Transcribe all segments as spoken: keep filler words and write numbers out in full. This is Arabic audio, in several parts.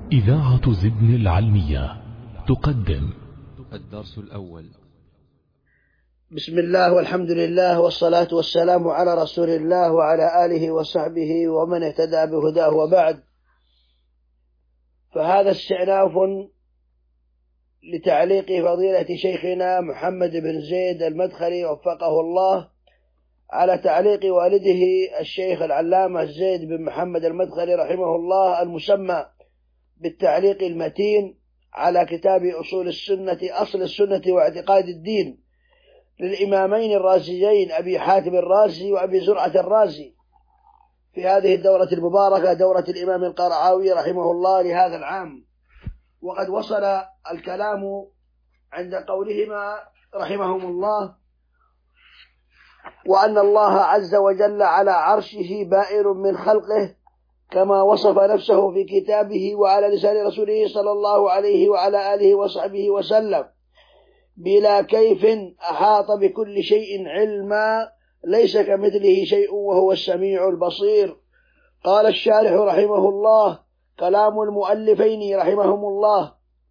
إذاعة زدن العلمية تقدم الدرس الأول. بسم الله والحمد لله والصلاة والسلام على رسول الله وعلى آله وصحبه ومن اهتدى بهداه، وبعد، فهذا استئناف لتعليق فضيلة شيخنا محمد بن زيد المدخلي وفقه الله على تعليق والده الشيخ العلامة زيد بن محمد المدخلي رحمه الله، المسمى بالتعليق المتين على كتاب أصول السنة أصل السنة واعتقاد الدين للإمامين الرازيين أبي حاتم الرازي وأبي زرعة الرازي في هذه الدورة المباركة، دورة الإمام القرعاوي رحمه الله لهذا العام. وقد وصل الكلام عند قولهما رحمهم الله: وأن الله عز وجل على عرشه بائن من خلقه كما وصف نفسه في كتابه وعلى لسان رسوله صلى الله عليه وعلى آله وصحبه وسلم، بلا كيف أحاط بكل شيء علما، ليس كمثله شيء وهو السميع البصير. قال الشارح رحمه الله: كلام المؤلفين رحمهم الله: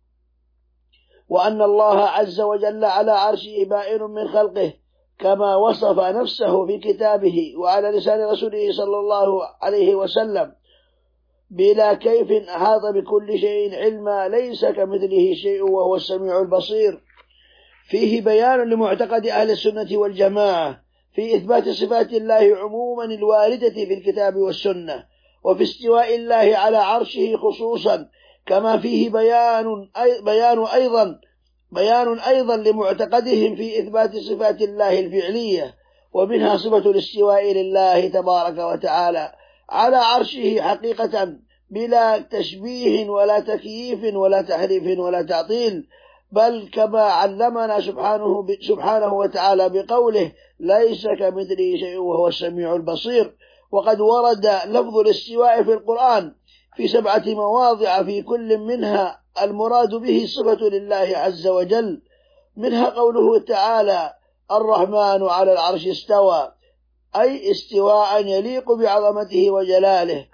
وأن الله عز وجل على عرشه بائن من خلقه كما وصف نفسه في كتابه وعلى لسان رسوله صلى الله عليه وسلم، بلا كيف أحاط بكل شيء علما، ليس كمثله شيء وهو السميع البصير. فيه بيان لمعتقد أهل السنة والجماعة في إثبات صفات الله عموما الواردة في الكتاب والسنة، وفي استواء الله على عرشه خصوصا، كما فيه بيان أي بيان أيضا بيان أيضا لمعتقدهم في إثبات صفات الله الفعلية، ومنها صفة الاستواء لله تبارك وتعالى على عرشه حقيقة بلا تشبيه ولا تكييف ولا تحريف ولا تعطيل، بل كما علمنا سبحانه سبحانه وتعالى بقوله: ليس كمثله شيء وهو السميع البصير. وقد ورد لفظ الاستواء في القرآن في سبعة مواضع، في كل منها المراد به صفة لله عز وجل، منها قوله تعالى: الرحمن على العرش استوى، أي استواء يليق بعظمته وجلاله.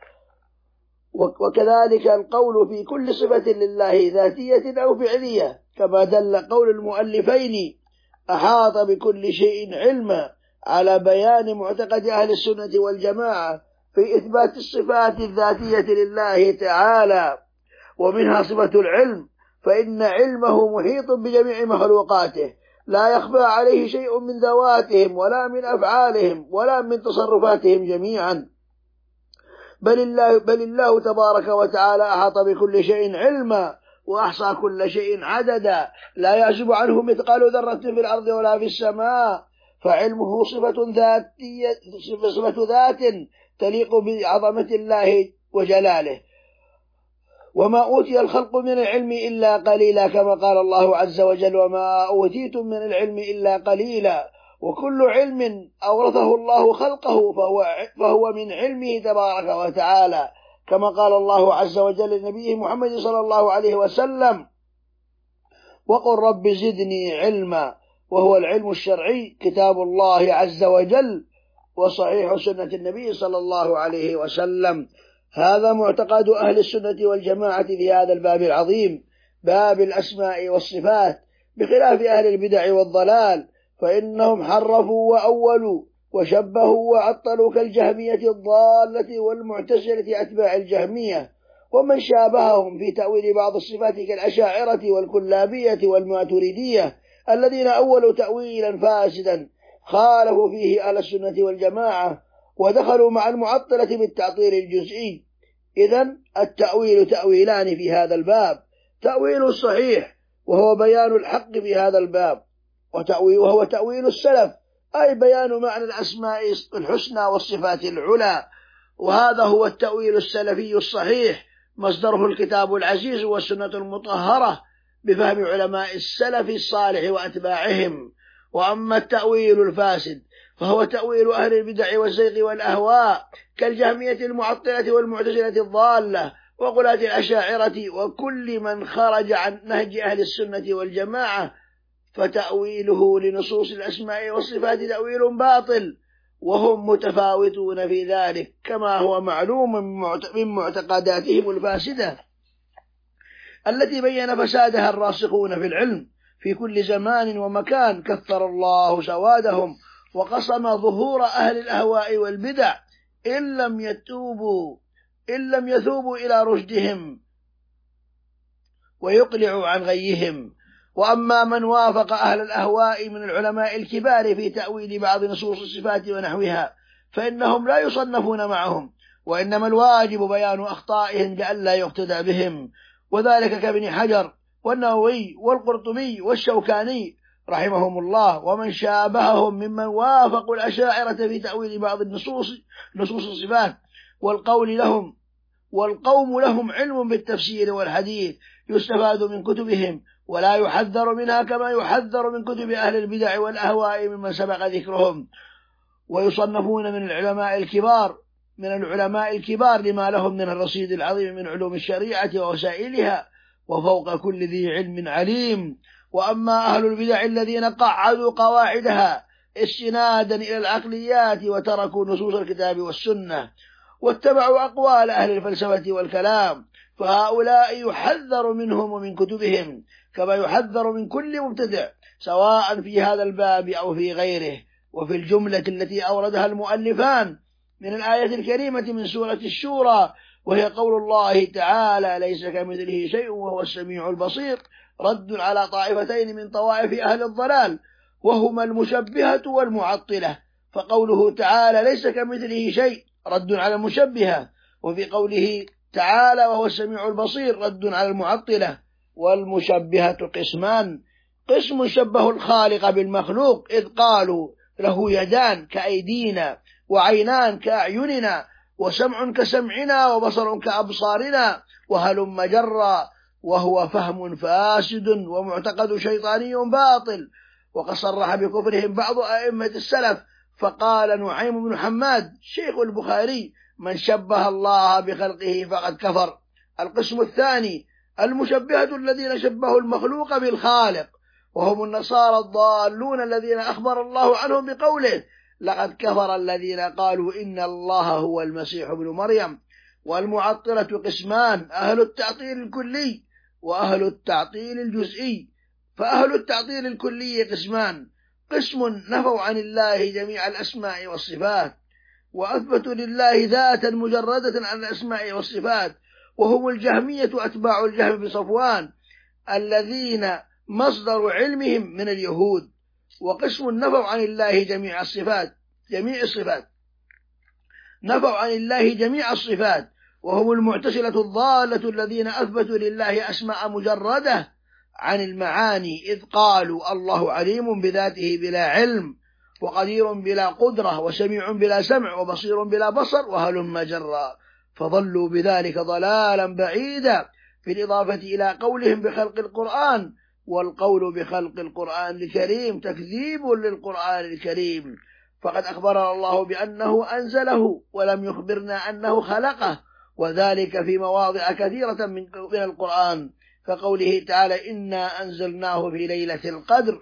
وكذلك القول في كل صفة لله ذاتية أو فعلية، كما دل قول المؤلفين: أحاط بكل شيء علما، على بيان معتقد أهل السنة والجماعة في إثبات الصفات الذاتية لله تعالى، ومنها صفة العلم، فإن علمه محيط بجميع مخلوقاته، لا يخفى عليه شيء من ذواتهم ولا من أفعالهم ولا من تصرفاتهم جميعا، بل الله, بل الله تبارك وتعالى أحاط بكل شيء علما وأحصى كل شيء عددا، لا يعزب عنه مثقال ذرة في الأرض ولا في السماء، فعلمه صفة ذاتية صفة ذات تليق بعظمة الله وجلاله. وما أوتي الخلق من العلم إلا قليلا، كما قال الله عز وجل: وما أوتيتم من العلم إلا قليلا. وكل علم أورثه الله خلقه فهو, فهو من علمه تبارك وتعالى، كما قال الله عز وجل لنبيه محمد صلى الله عليه وسلم: وقل رب زدني علما، وهو العلم الشرعي كتاب الله عز وجل وصحيح سنة النبي صلى الله عليه وسلم. هذا معتقد أهل السنة والجماعة في هذا الباب العظيم، باب الأسماء والصفات، بخلاف أهل البدع والضلال، فإنهم حرفوا وأولوا وشبهوا وعطلوا كالجهمية الضالة والمعتزلة أتباع الجهمية، ومن شابههم في تأويل بعض الصفات كالأشاعرة والكلابية والماتريدية، الذين أولوا تأويلا فاسدا خالفوا فيه أهل السنة والجماعة، ودخلوا مع المعطلة بالتعطيل الجزئي. إذن التأويل تأويلان في هذا الباب: تأويل الصحيح وهو بيان الحق في هذا الباب، وتأويل وهو تأويل السلف، أي بيان معنى الأسماء الحسنى والصفات العلى، وهذا هو التأويل السلفي الصحيح، مصدره الكتاب العزيز والسنة المطهرة بفهم علماء السلف الصالح وأتباعهم. وأما التأويل الفاسد فهو تأويل أهل البدع والزيغ والأهواء كالجهمية المعطلة والمعتزلة الضالة وغلاة الأشاعرة وكل من خرج عن نهج أهل السنة والجماعة، فتأويله لنصوص الأسماء والصفات تأويل باطل، وهم متفاوتون في ذلك كما هو معلوم من معتقداتهم الفاسدة. التي بين فسادها الراسخون في العلم في كل زمان ومكان، كثر الله سوادهم وقصم ظهور أهل الأهواء والبدع إن لم يتوبوا إن لم يثوبوا إلى رشدهم ويقلعوا عن غيهم. وأما من وافق أهل الأهواء من العلماء الكبار في تأويل بعض نصوص الصفات ونحوها فإنهم لا يصنفون معهم، وإنما الواجب بيان أخطائهم لئلا يقتدى بهم، وذلك كابن حجر والنووي والقرطبي والشوكاني رحمهم الله ومن شابههم ممن وافقوا الأشاعرة في تأويل بعض النصوص نصوص الصفات. والقول لهم والقوم لهم علم بالتفسير والحديث يستفاد من كتبهم ولا يحذر منها كما يحذر من كتب أهل البدع والأهواء ممن سبق ذكرهم. ويصنفون من العلماء الكبار من العلماء الكبار لما لهم من الرصيد العظيم من علوم الشريعة ووسائلها، وفوق كل ذي علم عليم. وأما أهل البدع الذين قعدوا قواعدها استنادا إلى العقليات وتركوا نصوص الكتاب والسنة واتبعوا أقوال أهل الفلسفة والكلام، فهؤلاء يحذر منهم ومن كتبهم كما يحذر من كل مبتدع سواء في هذا الباب أو في غيره. وفي الجملة التي أوردها المؤلفان من الآية الكريمة من سورة الشورى وهي قول الله تعالى ليس كمثله شيء وهو السميع البصير، رد على طائفتين من طوائف أهل الضلال وهما المشبهة والمعطلة. فقوله تعالى ليس كمثله شيء رد على المشبهة، وفي قوله تعالى وهو السميع البصير رد على المعطلة. والمشبهة قسمان: قسم شبه الخالق بالمخلوق إذ قالوا له يدان كأيدينا وعينان كأعيننا وسمع كسمعنا وبصر كأبصارنا وهلم جرا، وهو فهم فاسد ومعتقد شيطاني باطل. وقد صرح بكفرهم بعض أئمة السلف، فقال نعيم بن حماد شيخ البخاري من شبه الله بخلقه فقد كفر. القسم الثاني المشبهة الذين شبهوا المخلوق بالخالق، وهم النصارى الضالون الذين أخبر الله عنهم بقوله لقد كفر الذين قالوا إن الله هو المسيح ابن مريم. والمعطلة قسمان: أهل التعطيل الكلي وأهل التعطيل الجزئي. فأهل التعطيل الكلي قسمان: قسم نفوا عن الله جميع الأسماء والصفات وأثبتوا لله ذاتا مجردة عن الأسماء والصفات، وهم الجهمية أتباع الجهم بن صفوان الذين مصدر علمهم من اليهود. وقسم نفوا عن الله جميع الصفات جميع الصفات نفوا عن الله جميع الصفات وهم المعتزلة الضالة الذين أثبتوا لله أسماء مجردة عن المعاني إذ قالوا الله عليم بذاته بلا علم وقدير بلا قدرة وسميع بلا سمع وبصير بلا بصر وهلم جرا، فضلوا بذلك ضلالا بعيدا، بالإضافة إلى قولهم بخلق القرآن. والقول بخلق القرآن الكريم تكذيب للقرآن الكريم، فقد أخبرنا الله بأنه أنزله ولم يخبرنا أنه خلقه، وذلك في مواضع كثيرة من القرآن، كقوله تعالى إنا أنزلناه في ليلة القدر،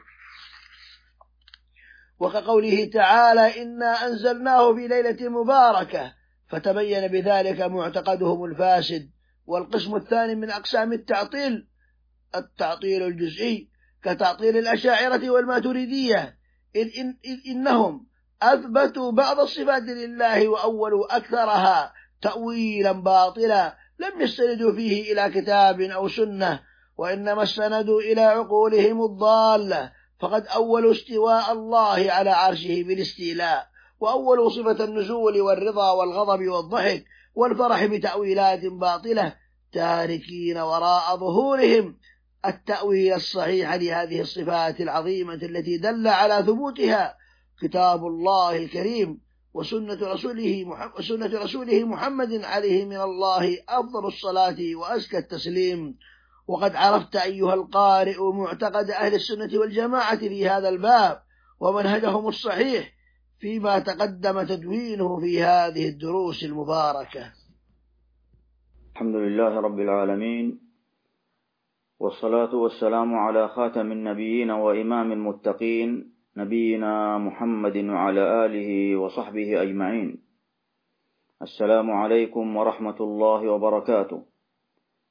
وكقوله تعالى إنا أنزلناه في ليلة مباركة، فتبين بذلك معتقدهم الفاسد. والقسم الثاني من أقسام التعطيل التعطيل الجزئي كتعطيل الأشاعرة والماتريدية، إذ, إن إذ إنهم أثبتوا بعض الصفات لله وأولوا أكثرها تأويلا باطلا لم يستندوا فيه إلى كتاب أو سنة، وإنما استندوا إلى عقولهم الضالة، فقد أولوا استواء الله على عرشه بالاستيلاء، وأولوا صفة النزول والرضا والغضب والضحك والفرح بتأويلات باطلة، تاركين وراء ظهورهم التأويل الصحيح لهذه الصفات العظيمة التي دل على ثبوتها كتاب الله الكريم وسنة رسوله محمد, وسنة رسوله محمد عليه من الله أفضل الصلاة وأزكى التسليم. وقد عرفت أيها القارئ معتقد أهل السنة والجماعة في هذا الباب ومنهجهم الصحيح فيما تقدم تدوينه في هذه الدروس المباركة. الحمد لله رب العالمين، والصلاة والسلام على خاتم النبيين وإمام المتقين نبينا محمد وعلى آله وصحبه أجمعين. السلام عليكم ورحمة الله وبركاته.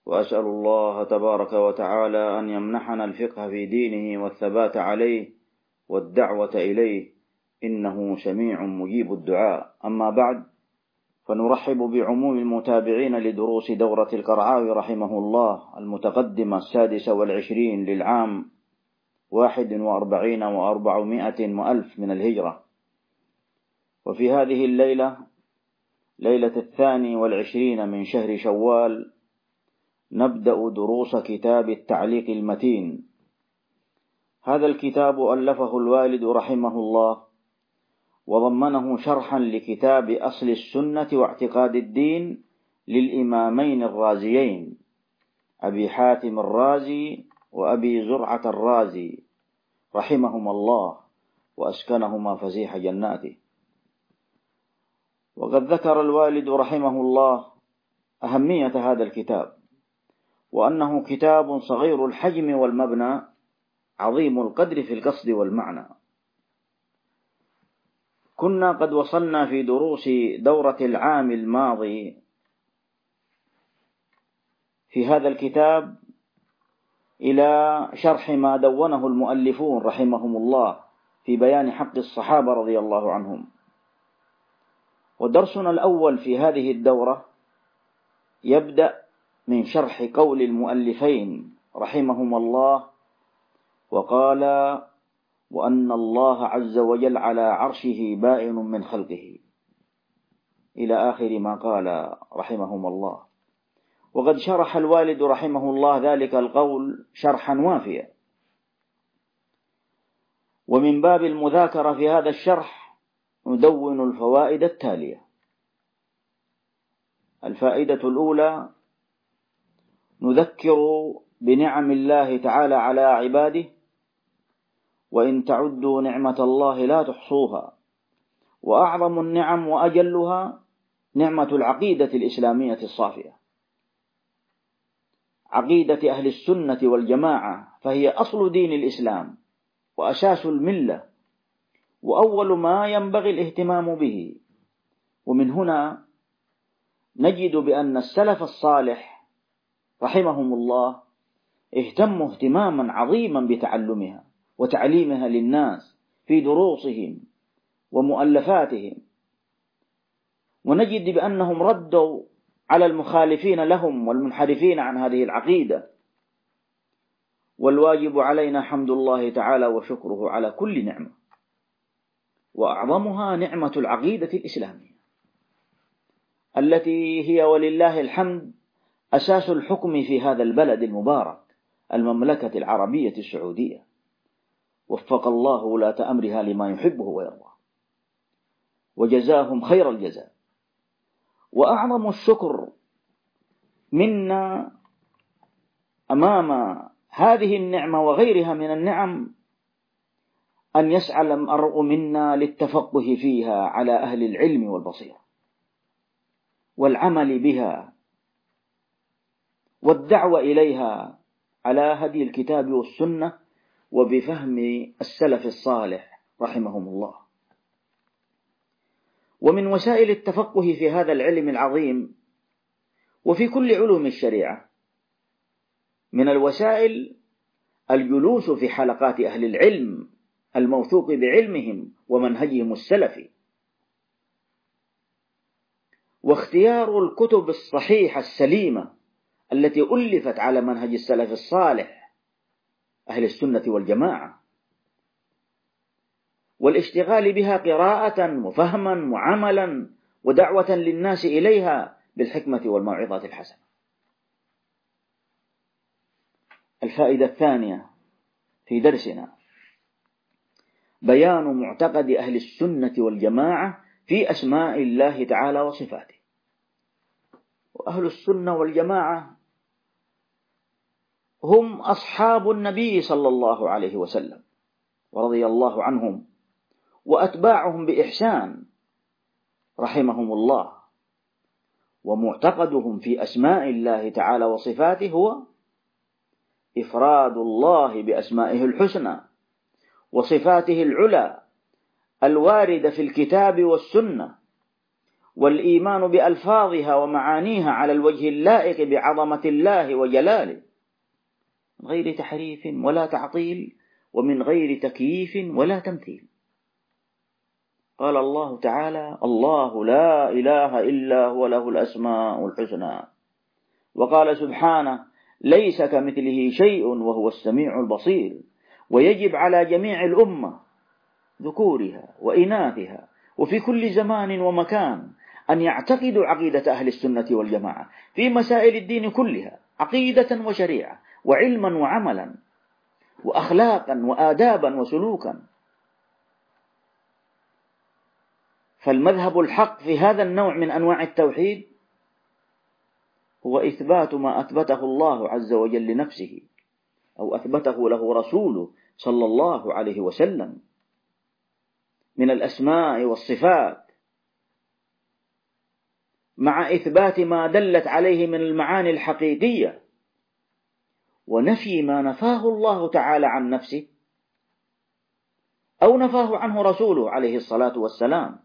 وأسأل الله تبارك وتعالى أن يمنحنا الفقه في دينه والثبات عليه والدعوة إليه، إنه سميع مجيب الدعاء. أما بعد، فنرحب بعموم المتابعين لدروس دورة القرعاوي رحمه الله المتقدمة السادسة والعشرين للعام واحد وأربعين وأربعمائة وألف من الهجرة. وفي هذه الليلة، ليلة الثاني والعشرين من شهر شوال، نبدأ دروس كتاب التعليق المتين. هذا الكتاب ألفه الوالد رحمه الله، وضمنه شرحا لكتاب أصل السنة واعتقاد الدين للإمامين الرازيين أبي حاتم الرازي وأبي زرعة الرازي رحمهما الله وأسكنهما فسيح جناته. وقد ذكر الوالد رحمه الله أهمية هذا الكتاب، وأنه كتاب صغير الحجم والمبنى عظيم القدر في القصد والمعنى. كنا قد وصلنا في دروس دورة العام الماضي في هذا الكتاب إلى شرح ما دونه المؤلفون رحمهم الله في بيان حق الصحابة رضي الله عنهم. ودرسنا الأول في هذه الدورة يبدأ من شرح قول المؤلفين رحمهم الله، وقال: وأن الله عز وجل على عرشه بائن من خلقه، إلى آخر ما قال رحمهم الله. وقد شرح الوالد رحمه الله ذلك القول شرحا وافيا. ومن باب المذاكرة في هذا الشرح ندون الفوائد التالية. الفائدة الأولى: نذكر بنعم الله تعالى على عباده، وإن تعدوا نعمة الله لا تحصوها، وأعظم النعم وأجلها نعمة العقيدة الإسلامية الصافية، عقيدة أهل السنة والجماعة، فهي أصل دين الإسلام وأساس الملة وأول ما ينبغي الاهتمام به. ومن هنا نجد بأن السلف الصالح رحمهم الله اهتموا اهتماما عظيما بتعلمها وتعليمها للناس في دروسهم ومؤلفاتهم. ونجد بأنهم ردوا على المخالفين لهم والمنحرفين عن هذه العقيدة. والواجب علينا حمد الله تعالى وشكره على كل نعمة، وأعظمها نعمة العقيدة الإسلامية التي هي ولله الحمد أساس الحكم في هذا البلد المبارك المملكة العربية السعودية، وفق الله ولاة أمرها لما يحبه ويرضى، وجزاهم خير الجزاء. وأعظم الشكر منا أمام هذه النعمة وغيرها من النعم أن يسعى المرء منا للتفقه فيها على أهل العلم والبصيرة والعمل بها والدعوة إليها على هدي الكتاب والسنة وبفهم السلف الصالح رحمهم الله. ومن وسائل التفقه في هذا العلم العظيم وفي كل علوم الشريعة من الوسائل الجلوس في حلقات أهل العلم الموثوق بعلمهم ومنهجهم السلفي، واختيار الكتب الصحيحة السليمة التي ألفت على منهج السلف الصالح أهل السنة والجماعة، والاشتغال بها قراءة وفهما وعملا ودعوة للناس إليها بالحكمة والموعظة الحسنة. الفائدة الثانية في درسنا: بيان معتقد أهل السنة والجماعة في أسماء الله تعالى وصفاته. وأهل السنة والجماعة هم أصحاب النبي صلى الله عليه وسلم ورضي الله عنهم، وأتباعهم بإحسان رحمهم الله. ومعتقدهم في أسماء الله تعالى وصفاته هو إفراد الله بأسمائه الحسنى وصفاته العلى الواردة في الكتاب والسنة، والإيمان بألفاظها ومعانيها على الوجه اللائق بعظمة الله وجلاله، من غير تحريف ولا تعطيل، ومن غير تكييف ولا تمثيل. قال الله تعالى: الله لا إله إلا هو له الأسماء الحسنى. وقال سبحانه: ليس كمثله شيء وهو السميع البصير. ويجب على جميع الأمة ذكورها وإناثها وفي كل زمان ومكان أن يعتقدوا عقيدة أهل السنة والجماعة في مسائل الدين كلها، عقيدة وشريعة وعلما وعملا وأخلاقا وآدابا وسلوكا. فالمذهب الحق في هذا النوع من أنواع التوحيد هو إثبات ما أثبته الله عز وجل لنفسه أو أثبته له رسوله صلى الله عليه وسلم من الأسماء والصفات، مع إثبات ما دلت عليه من المعاني الحقيقية، ونفي ما نفاه الله تعالى عن نفسه أو نفاه عنه رسوله عليه الصلاة والسلام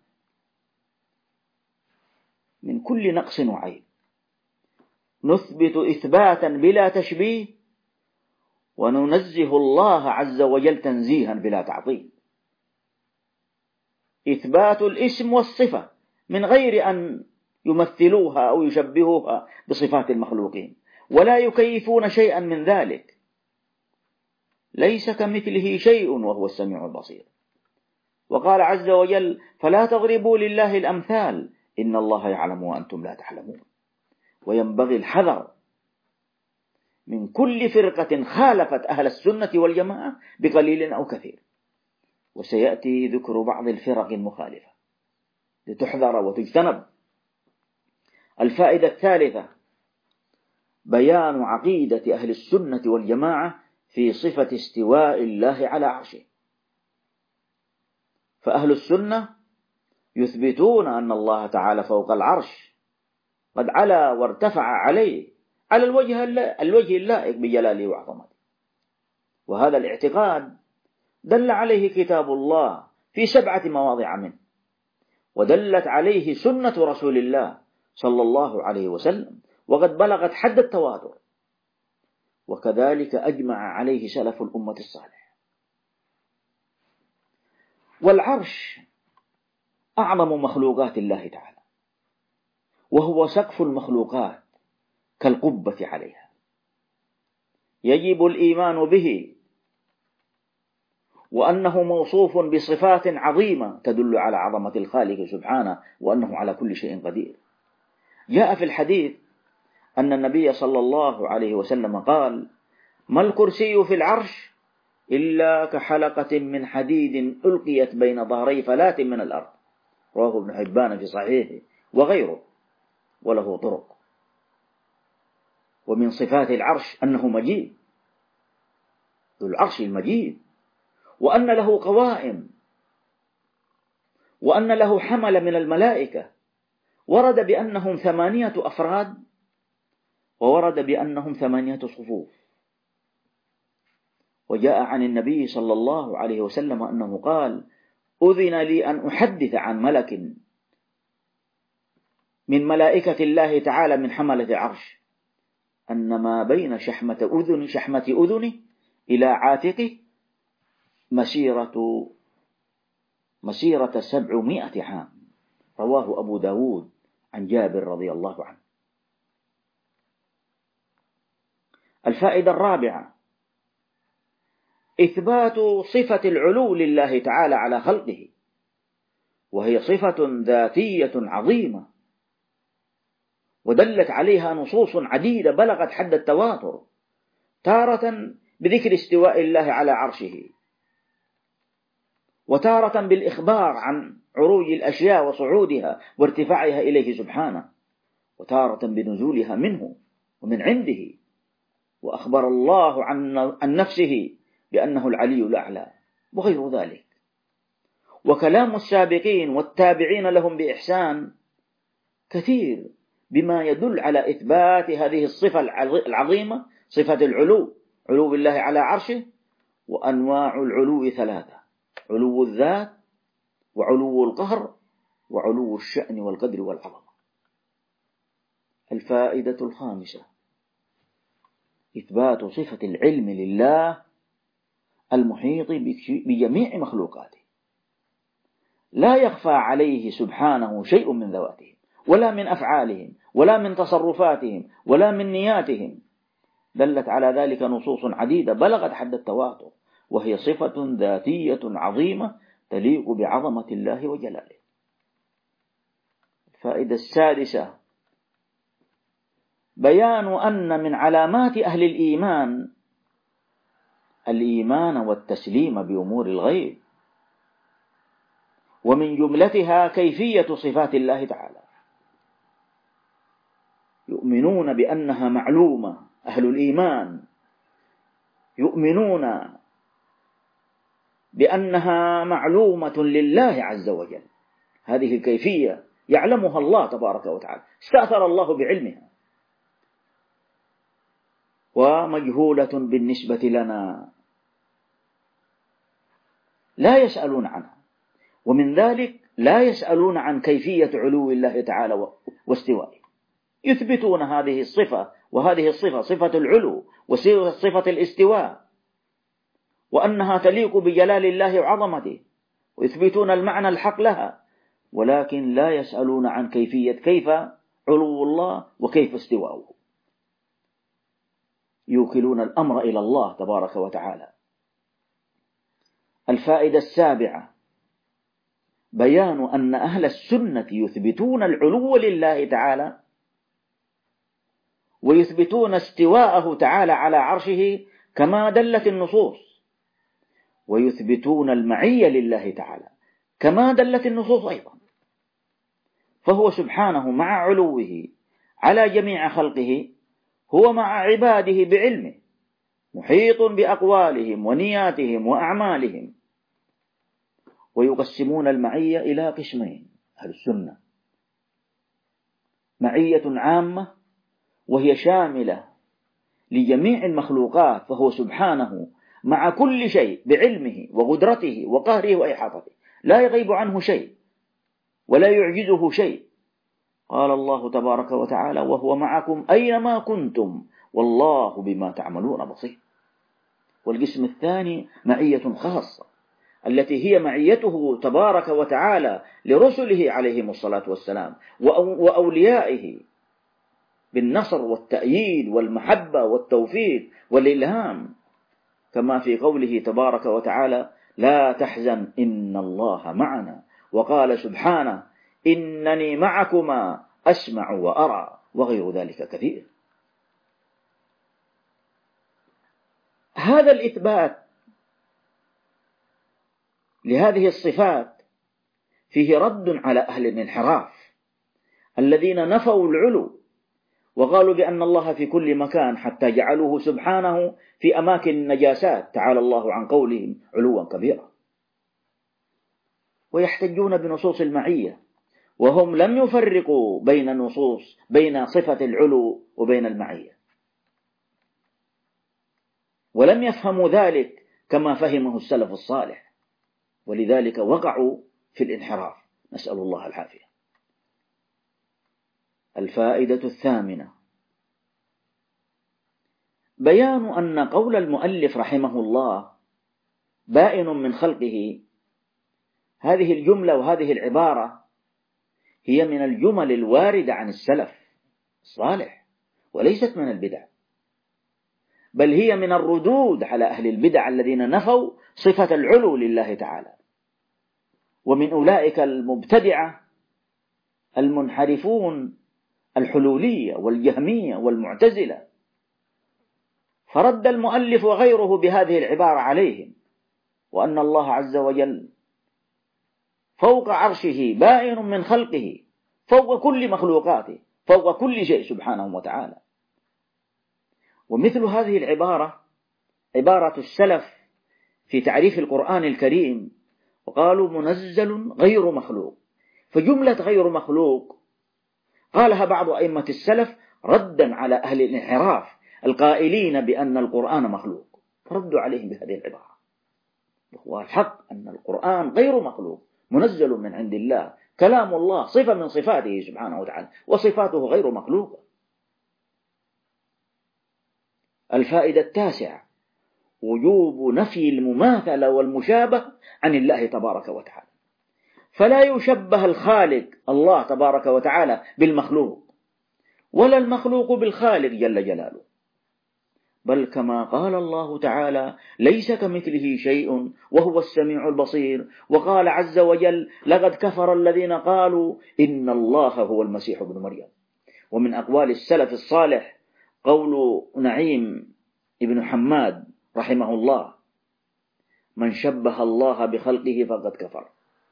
من كل نقص وعيب. نثبت إثباتا بلا تشبيه، وننزه الله عز وجل تنزيها بلا تعطيل. إثبات الاسم والصفة من غير أن يمثلوها أو يشبهوها بصفات المخلوقين، ولا يكيفون شيئا من ذلك. ليس كمثله شيء وهو السميع البصير. وقال عز وجل: فلا تضربوا لله الأمثال إن الله يعلم وأنتم لا تعلمون. وينبغي الحذر من كل فرقة خالفت أهل السنة والجماعة بقليل أو كثير، وسيأتي ذكر بعض الفرق المخالفة لتحذر وتجتنب. الفائدة الثالثة: بيان عقيدة أهل السنة والجماعة في صفة استواء الله على عرشه. فأهل السنة يثبتون أن الله تعالى فوق العرش قد علا وارتفع عليه على الوجه الوجه اللائق بجلاله وعظمته. وهذا الاعتقاد دل عليه كتاب الله في سبعة مواضع منه، ودلت عليه سنة رسول الله صلى الله عليه وسلم، وقد بلغت حد التواتر، وكذلك أجمع عليه سلف الأمة الصالح. والعرش أعظم مخلوقات الله تعالى، وهو سقف المخلوقات كالقبة عليها. يجب الإيمان به، وأنه موصوف بصفات عظيمة تدل على عظمة الخالق سبحانه، وأنه على كل شيء قدير. جاء في الحديث أن النبي صلى الله عليه وسلم قال: ما الكرسي في العرش إلا كحلقة من حديد ألقيت بين ظهري فلاة من الأرض. رواه ابن حبان في صحيحه وغيره، وله طرق. ومن صفات العرش أنه مجيد، ذو العرش المجيد، وأن له قوائم، وأن له حمل من الملائكة. ورد بأنهم ثمانية أفراد، وورد بأنهم ثمانية صفوف. وجاء عن النبي صلى الله عليه وسلم أنه قال: أذن لي أن أحدث عن ملك من ملائكة الله تعالى من حملة عرش أن ما بين شحمة أذن شحمة أذنه إلى عاتقه مسيرة مسيرة سبعمائة عام. رواه أبو داود عن جابر رضي الله عنه. الفائدة الرابعة: إثبات صفة العلو لله تعالى على خلقه، وهي صفة ذاتية عظيمة، ودلت عليها نصوص عديدة بلغت حد التواتر، تارة بذكر استواء الله على عرشه، وتارة بالإخبار عن عروج الأشياء وصعودها وارتفاعها إليه سبحانه، وتارة بنزولها منه ومن عنده. وأخبر الله عن نفسه بأنه العلي الأعلى وغير ذلك. وكلام السابقين والتابعين لهم بإحسان كثير بما يدل على إثبات هذه الصفة العظيمة، صفة العلو، علو الله على عرشه. وأنواع العلو ثلاثة: علو الذات، وعلو القهر، وعلو الشأن والقدر والعظمة. الفائدة الخامسة: إثبات صفة العلم لله المحيط بجميع مخلوقاته، لا يخفى عليه سبحانه شيء من ذواتهم ولا من أفعالهم ولا من تصرفاتهم ولا من نياتهم، دلت على ذلك نصوص عديدة بلغت حد التواتر، وهي صفة ذاتية عظيمة تليق بعظمة الله وجلاله. الفائدة السادسة: بيان أن من علامات أهل الإيمان الإيمان والتسليم بأمور الغيب، ومن جملتها كيفية صفات الله تعالى، يؤمنون بأنها معلومة. أهل الإيمان يؤمنون بأنها معلومة لله عز وجل، هذه الكيفية يعلمها الله تبارك وتعالى، استأثر الله بعلمها، ومجهولة بالنسبة لنا، لا يسألون عنها. ومن ذلك لا يسألون عن كيفية علو الله تعالى واستوائه، يثبتون هذه الصفة، وهذه الصفة صفة العلو وصفة الاستواء، وأنها تليق بجلال الله وعظمته، ويثبتون المعنى الحق لها، ولكن لا يسألون عن كيفية كيف علو الله وكيف استواؤه، يوكلون الأمر إلى الله تبارك وتعالى. الفائدة السابعة: بيان أن أهل السنة يثبتون العلو لله تعالى، ويثبتون استواءه تعالى على عرشه كما دلت النصوص، ويثبتون المعية لله تعالى كما دلت النصوص أيضا، فهو سبحانه مع علوه على جميع خلقه هو مع عباده بعلمه، محيط بأقوالهم ونياتهم وأعمالهم. ويقسمون المعية إلى قسمين أهل السنة: معية عامة وهي شاملة لجميع المخلوقات، فهو سبحانه مع كل شيء بعلمه وقدرته وقهره وإحاطته، لا يغيب عنه شيء ولا يعجزه شيء. قال الله تبارك وتعالى: وهو معكم أينما كنتم والله بما تعملون بصير. والقسم الثاني معية خاصة، التي هي معيته تبارك وتعالى لرسله عليهم الصلاة والسلام وأوليائه بالنصر والتأييد والمحبة والتوفيق والإلهام، كما في قوله تبارك وتعالى: لا تحزن إن الله معنا، وقال سبحانه: إنني معكما أسمع وأرى، وغير ذلك كثير. هذا الإثبات لهذه الصفات فيه رد على أهل الانحراف الذين نفوا العلو، وقالوا بأن الله في كل مكان، حتى جعلوه سبحانه في أماكن النجاسات، تعالى الله عن قولهم علوا كبيرا. ويحتجون بنصوص المعية، وهم لم يفرقوا بين النصوص بين صفة العلو وبين المعية، ولم يفهموا ذلك كما فهمه السلف الصالح، ولذلك وقعوا في الانحراف، نسأل الله العافية. الفائدة الثامنة: بيان أن قول المؤلف رحمه الله بائن من خلقه، هذه الجملة وهذه العبارة هي من الجمل الواردة عن السلف الصالح، وليست من البدع، بل هي من الردود على أهل البدع الذين نفوا صفة العلو لله تعالى، ومن أولئك المبتدعة المنحرفون الحلولية والجهمية والمعتزلة. فرد المؤلف وغيره بهذه العبارة عليهم، وأن الله عز وجل فوق عرشه بائن من خلقه، فوق كل مخلوقاته، فوق كل شيء سبحانه وتعالى. ومثل هذه العبارة عبارة السلف في تعريف القرآن الكريم، وقالوا منزل غير مخلوق. فجملة غير مخلوق قالها بعض أئمة السلف ردا على أهل الانحراف القائلين بأن القرآن مخلوق، فردوا عليهم بهذه العبارة. والحق أن القرآن غير مخلوق، منزل من عند الله كلام الله صفة من صفاته سبحانه وتعالى، وصفاته غير مخلوقة. الفائدة التاسعة وجوب نفي المماثلة والمشابه عن الله تبارك وتعالى، فلا يشبه الخالق الله تبارك وتعالى بالمخلوق، ولا المخلوق بالخالق جل جلاله، بل كما قال الله تعالى: ليس كمثله شيء وهو السميع البصير. وقال عز وجل: لقد كفر الذين قالوا إن الله هو المسيح ابن مريم. ومن أقوال السلف الصالح قول نعيم ابن حماد رحمه الله: من شبه الله بخلقه فقد كفر.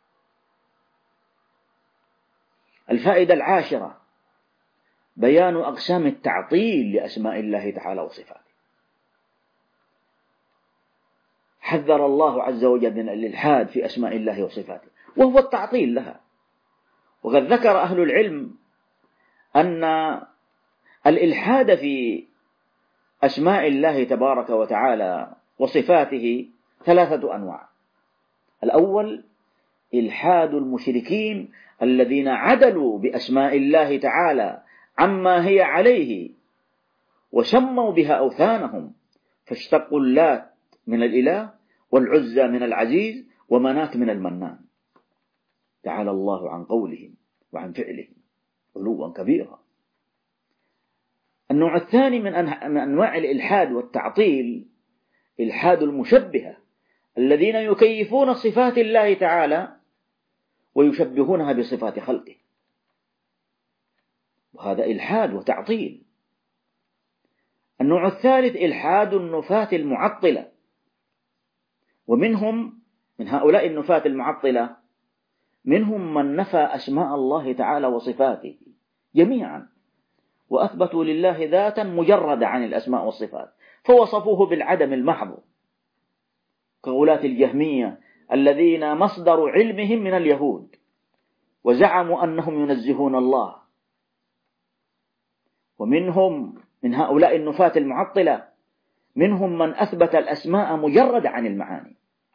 الفائدة العاشرة بيان أقسام التعطيل لأسماء الله تعالى وصفاته. حذر الله عز وجل من الإلحاد في أسماء الله وصفاته، وهو التعطيل لها. وقد ذكر أهل العلم أن الإلحاد في أسماء الله تبارك وتعالى وصفاته ثلاثة أنواع. الأول إلحاد المشركين الذين عدلوا بأسماء الله تعالى عما هي عليه وسموا بها أوثانهم، فاشتقوا اللات من الإله والعزى من العزيز ومنات من المنان، تعالى الله عن قولهم وعن فعلهم علوا كبيرا. النوع الثاني من أنواع الإلحاد والتعطيل إلحاد المشبهة الذين يكيفون صفات الله تعالى ويشبهونها بصفات خلقه، وهذا إلحاد وتعطيل. النوع الثالث إلحاد النفاة المعطلة، ومنهم من هؤلاء النفاة المعطلة منهم من نفى أسماء الله تعالى وصفاته جميعا، وأثبتوا لله ذاتا مجردة عن الأسماء والصفات، فوصفوه بالعدم المحض، كغلاة الجهمية الذين مصدر علمهم من اليهود، وزعموا أنهم ينزهون الله. ومنهم من هؤلاء النفاة المعطلة منهم من أثبت الأسماء مجرد عن المعاني،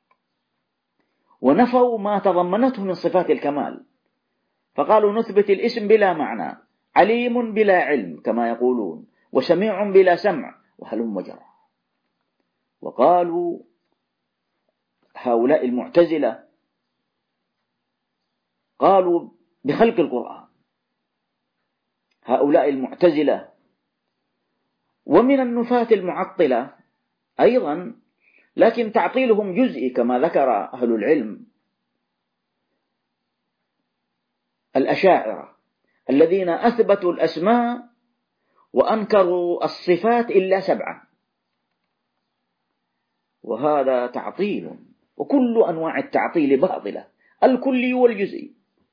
ونفوا ما تضمنته من صفات الكمال، فقالوا نثبت الاسم بلا معنى، عليم بلا علم كما يقولون، وسميع بلا سمع، وهلم جرى. وقالوا هؤلاء المعتزلة قالوا بخلق القرآن، هؤلاء المعتزلة. ومن النفاة المعطلة أيضا، لكن تعطيلهم جزئي كما ذكر أهل العلم، الأشاعرة الذين أثبتوا الأسماء وأنكروا الصفات إلا سبعة، وهذا تعطيل، وكل أنواع التعطيل باطلة، الكلي والجزئي.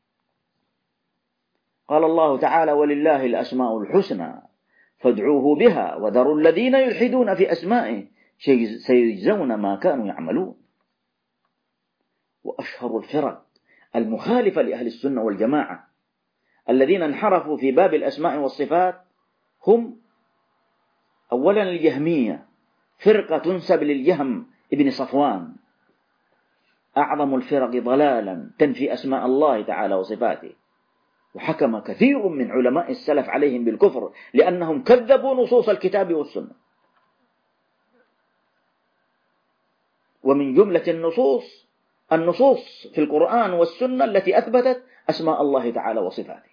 قال الله تعالى: ولله الأسماء الحسنى فادعوه بها وذروا الذين يلحدون في أسمائه سيجزون ما كانوا يعملون. وأشهر الفرق المخالفة لأهل السنة والجماعة الذين انحرفوا في باب الأسماء والصفات هم أولا الجهمية، فرقة تنسب للجهم ابن صفوان، أعظم الفرق ضلالا تنفي أسماء الله تعالى وصفاته، وحكم كثير من علماء السلف عليهم بالكفر لأنهم كذبوا نصوص الكتاب والسنة. ومن جملة النصوص النصوص في القرآن والسنة التي أثبتت أسماء الله تعالى وصفاته.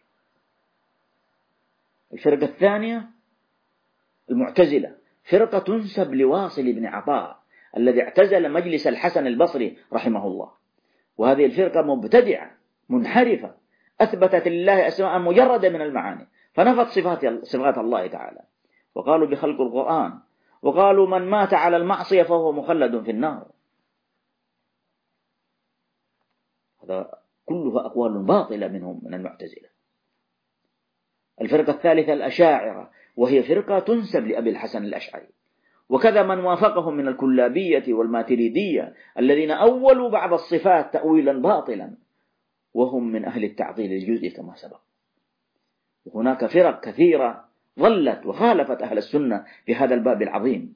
الفرقة الثانية المعتزلة، فرقة تنسب لواصل بن عطاء الذي اعتزل مجلس الحسن البصري رحمه الله، وهذه الفرقة مبتدعة منحرفة، أثبتت لله أسماء مجردة من المعاني، فنفت صفات صفات الله تعالى، وقالوا بخلق القرآن، وقالوا من مات على المعصية فهو مخلد في النار. هذا كلها أقوال باطلة منهم من المعتزلة. الفرقة الثالثة الأشاعرة، وهي فرقة تنسب لأبي الحسن الأشعري، وكذا من وافقهم من الكلابية والماتريدية الذين أولوا بعض الصفات تأويلا باطلا، وهم من أهل التعطيل الجزئي كما سبق. وهناك فرق كثيرة ظلت وخالفت أهل السنة في هذا الباب العظيم،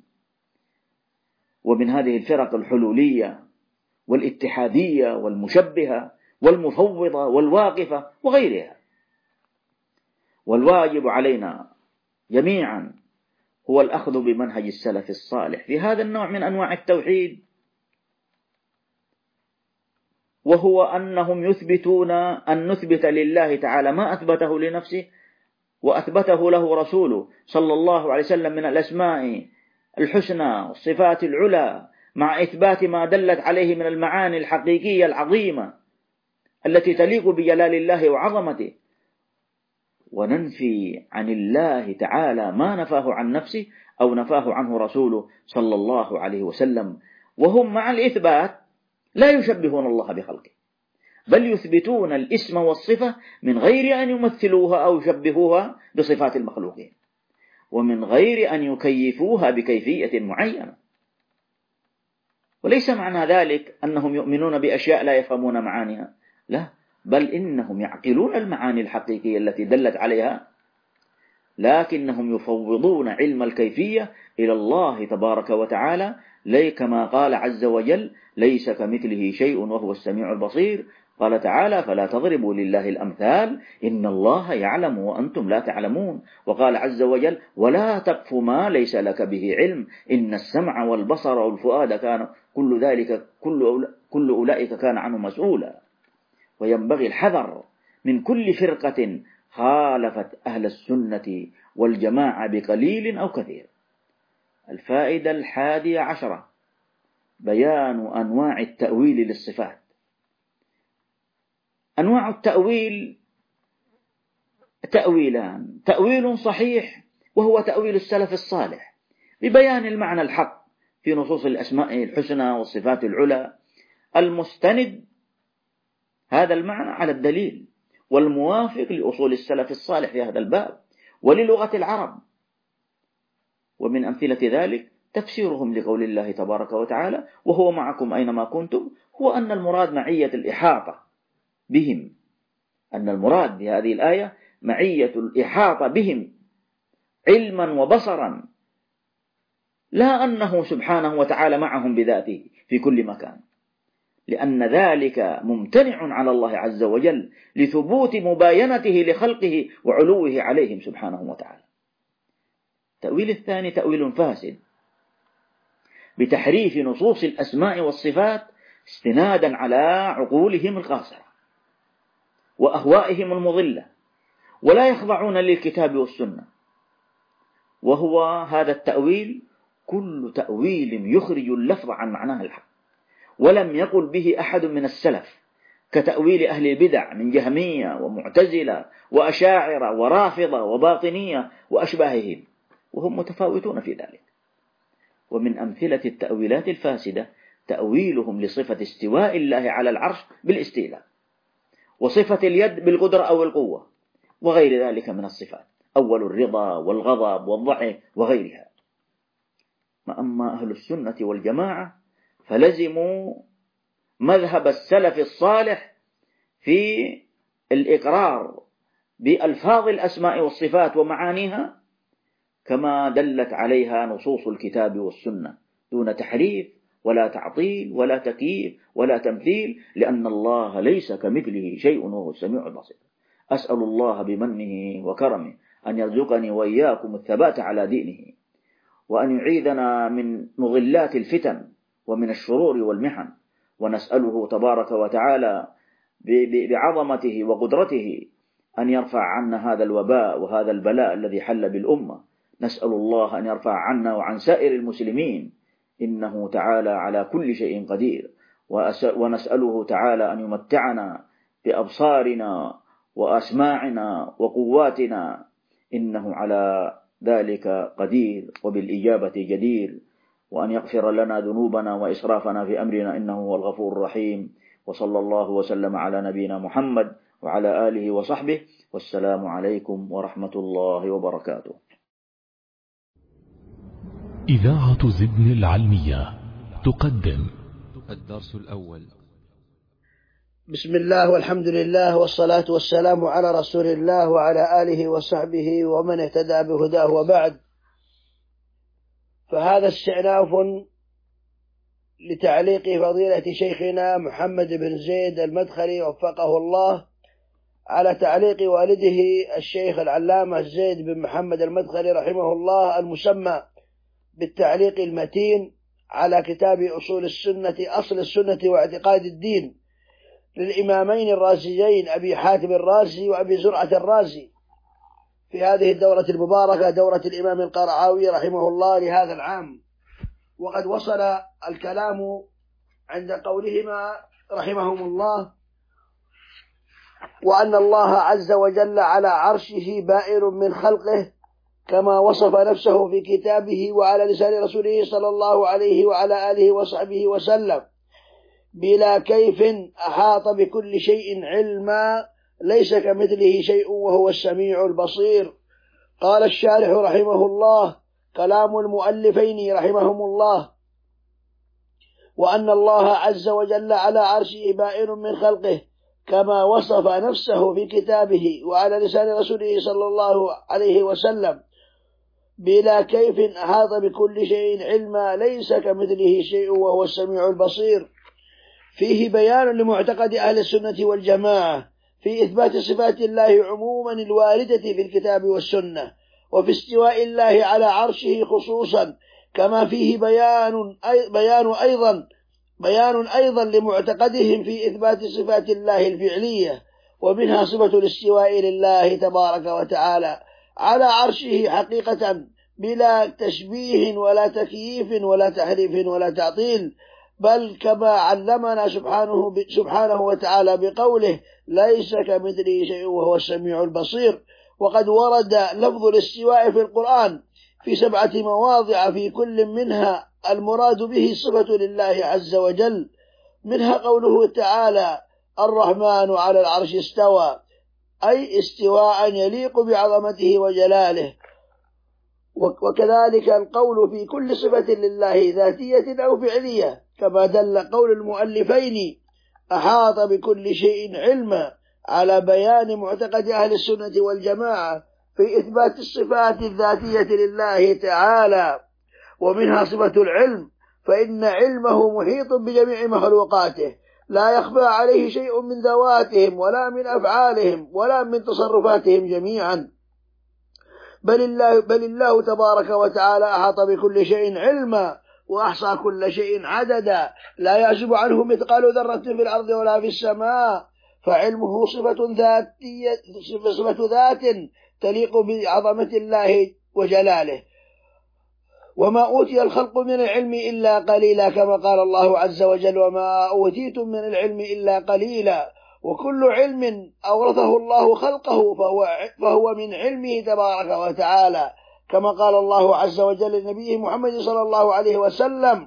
ومن هذه الفرق الحلولية والاتحادية والمشبهة والمفوضة والواقفة وغيرها. والواجب علينا جميعا هو الأخذ بمنهج السلف الصالح في هذا النوع من أنواع التوحيد، وهو أنهم يثبتون أن نثبت لله تعالى ما أثبته لنفسه وأثبته له رسوله صلى الله عليه وسلم من الأسماء الحسنى والصفات العلى، مع إثبات ما دلت عليه من المعاني الحقيقية العظيمة التي تليق بجلال الله وعظمته، وننفي عن الله تعالى ما نفاه عن نفسه أو نفاه عنه رسوله صلى الله عليه وسلم. وهم مع الإثبات لا يشبهون الله بخلقه، بل يثبتون الاسم والصفة من غير أن يمثلوها أو يشبهوها بصفات المخلوقين، ومن غير أن يكيفوها بكيفية معينة. وليس معنى ذلك أنهم يؤمنون بأشياء لا يفهمون معانيها، لا، بل إنهم يعقلون المعاني الحقيقية التي دلت عليها، لكنهم يفوضون علم الكيفية إلى الله تبارك وتعالى، لي كما قال عز وجل: ليس كمثله شيء وهو السميع البصير. قال تعالى: فلا تضربوا لله الأمثال إن الله يعلم وأنتم لا تعلمون. وقال عز وجل: ولا تقف ما ليس لك به علم إن السمع والبصر والفؤاد كان كل ذلك كل, كل أولئك كان عنه مسؤولا. وينبغي الحذر من كل فرقة خالفت أهل السنة والجماعة بقليل أو كثير. الفائدة الحادية عشرة: بيان أنواع التأويل للصفات. أنواع التأويل تأويلان: تأويل صحيح وهو تأويل السلف الصالح ببيان المعنى الحق في نصوص الأسماء الحسنى والصفات العلى، المستند هذا المعنى على الدليل والموافق لأصول السلف الصالح في هذا الباب وللغة العرب. ومن أمثلة ذلك تفسيرهم لقول الله تبارك وتعالى: وهو معكم أينما كنتم، هو أن المراد معية الإحاطة بهم، أن المراد بهذه الآية معية الإحاطة بهم علما وبصرا، لا أنه سبحانه وتعالى معهم بذاته في كل مكان، لأن ذلك ممتنع على الله عز وجل لثبوت مباينته لخلقه وعلوه عليهم سبحانه وتعالى. التأويل الثاني تأويل فاسد بتحريف نصوص الأسماء والصفات استنادا على عقولهم القاصرة وأهوائهم المضلة، ولا يخضعون للكتاب والسنة. وهو هذا التأويل كل تأويل يخرج اللفظ عن معناه الحق، ولم يقل به أحد من السلف، كتأويل أهل البدع من جهمية ومعتزلة وأشاعرة ورافضة وباطنية وأشباههم، وهم متفاوتون في ذلك. ومن أمثلة التأويلات الفاسدة تأويلهم لصفة استواء الله على العرش بالاستيلاء، وصفة اليد بالقدرة أو القوة، وغير ذلك من الصفات، أول الرضا والغضب والضحك وغيرها. أما أهل السنة والجماعة فلزموا مذهب السلف الصالح في الإقرار بألفاظ الأسماء والصفات ومعانيها كما دلت عليها نصوص الكتاب والسنة، دون تحريف ولا تعطيل ولا تكييف ولا تمثيل، لأن الله ليس كمثله شيء وهو السميع البصير. أسأل الله بمنه وكرمه أن يرزقني وإياكم الثبات على دينه، وأن يعيذنا من مضلات الفتن ومن الشرور والمحن، ونسأله تبارك وتعالى بعظمته وقدرته أن يرفع عنا هذا الوباء وهذا البلاء الذي حل بالأمة. نسأل الله أن يرفع عنا وعن سائر المسلمين، إنه تعالى على كل شيء قدير. ونسأله تعالى أن يمتعنا بأبصارنا وأسماعنا وقواتنا، إنه على ذلك قدير وبالإجابة جدير، وأن يغفر لنا ذنوبنا وإسرافنا في أمرنا، إنه هو الغفور الرحيم. وصلى الله وسلم على نبينا محمد وعلى آله وصحبه، والسلام عليكم ورحمة الله وبركاته. إذاعة زبن العلمية تقدم الدرس الأول. بسم الله والحمد لله والصلاة والسلام على رسول الله وعلى آله وصحبه ومن اهتدى بهداه، وبعد، فهذا استئناف لتعليق فضيلة شيخنا محمد بن زيد المدخلي وفقه الله على تعليق والده الشيخ العلامة زيد بن محمد المدخلي رحمه الله المسمى بالتعليق المتين على كتاب أصول السنة أصل السنة واعتقاد الدين للإمامين الرازيين أبي حاتم الرازي وأبي زرعة الرازي في هذه الدورة المباركة دورة الإمام القرعاوي رحمه الله لهذا العام. وقد وصل الكلام عند قولهما رحمهم الله: وأن الله عز وجل على عرشه بائن من خلقه كما وصف نفسه في كتابه وعلى لسان رسوله صلى الله عليه وعلى آله وصحبه وسلم بلا كيف أحاط بكل شيء علما ليس كمثله شيء وهو السميع البصير. قال الشارح رحمه الله: كلام المؤلفين رحمهم الله: وأن الله عز وجل على عرشه بائن من خلقه كما وصف نفسه في كتابه وعلى لسان رسوله صلى الله عليه وسلم بلا كيف أحاط بكل شيء علما ليس كمثله شيء وهو السميع البصير. فيه بيان لمعتقد أهل السنة والجماعة في إثبات صفات الله عموما الواردة في الكتاب والسنة، وفي استواء الله على عرشه خصوصا، كما فيه بيان أي بيان أيضا بيان أيضا لمعتقدهم في إثبات صفات الله الفعلية، ومنها صفة الاستواء لله تبارك وتعالى على عرشه حقيقة بلا تشبيه ولا تكييف ولا تحريف ولا تعطيل، بل كما علمنا سبحانه سبحانه وتعالى بقوله: ليس كمثله شيء وهو السميع البصير. وقد ورد لفظ الاستواء في القرآن في سبعة مواضع في كل منها المراد به صفة لله عز وجل، منها قوله تعالى: الرحمن على العرش استوى، أي استواء يليق بعظمته وجلاله. وكذلك القول في كل صفة لله ذاتية أو فعلية، كما دل قول المؤلفين: أحاط بكل شيء علما، على بيان معتقد أهل السنة والجماعة في إثبات الصفات الذاتية لله تعالى، ومنها صفة العلم، فإن علمه محيط بجميع مخلوقاته لا يخفى عليه شيء من ذواتهم ولا من أفعالهم ولا من تصرفاتهم جميعا، بل الله, بل الله تبارك وتعالى أحاط بكل شيء علما وأحصى كل شيء عددا، لا يعزب عنه مثقال ذرة في الأرض ولا في السماء، فعلمه صفة ذاتية صفة ذات تليق بعظمة الله وجلاله. وما أوتي الخلق من العلم إلا قليلا، كما قال الله عز وجل: وما أوتيتم من العلم إلا قليلا. وكل علم أورثه الله خلقه فهو, فهو من علمه تبارك وتعالى، كما قال الله عز وجل لنبيه محمد صلى الله عليه وسلم: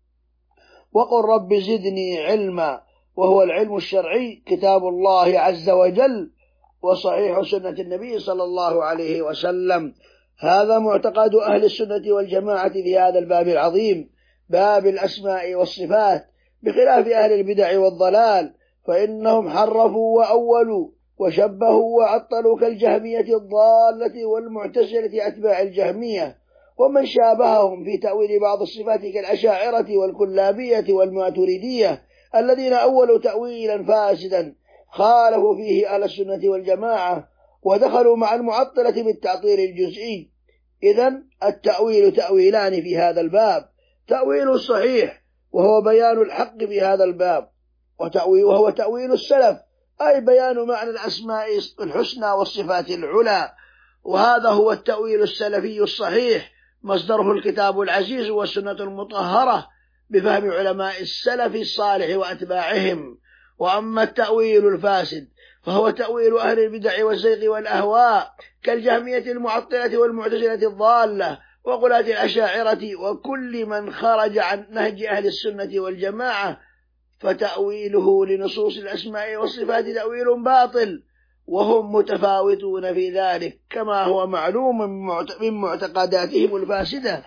وقل رب زدني علما، وهو العلم الشرعي كتاب الله عز وجل وصحيح سنة النبي صلى الله عليه وسلم. هذا معتقد أهل السنة والجماعة في هذا الباب العظيم، باب الأسماء والصفات، بخلاف أهل البدع والضلال، فإنهم حرفوا وأولوا وشبهوا وعطلوا كالجهمية الضالة والمعتزلة أتباع الجهمية، ومن شابههم في تأويل بعض الصفات كالأشاعرة والكلابية والماتريدية الذين أولوا تأويلا فاسدا خالفوا فيه أهل السنة والجماعة، ودخلوا مع المعطلة بالتعطيل الجزئي. إذن التأويل تأويلان في هذا الباب: تأويل الصحيح وهو بيان الحق في هذا الباب، وتأويل وهو تأويل السلف، أي بيان معنى الأسماء الحسنى والصفات العلى، وهذا هو التأويل السلفي الصحيح، مصدره الكتاب العزيز والسنة المطهرة بفهم علماء السلف الصالح وأتباعهم. وأما التأويل الفاسد فهو تأويل أهل البدع والزيغ والأهواء كالجهمية المعطلة والمعتزلة الضالة وغلاة الأشاعرة وكل من خرج عن نهج أهل السنة والجماعة، فتأويله لنصوص الأسماء والصفات تأويل باطل، وهم متفاوتون في ذلك كما هو معلوم من معتقداتهم الفاسدة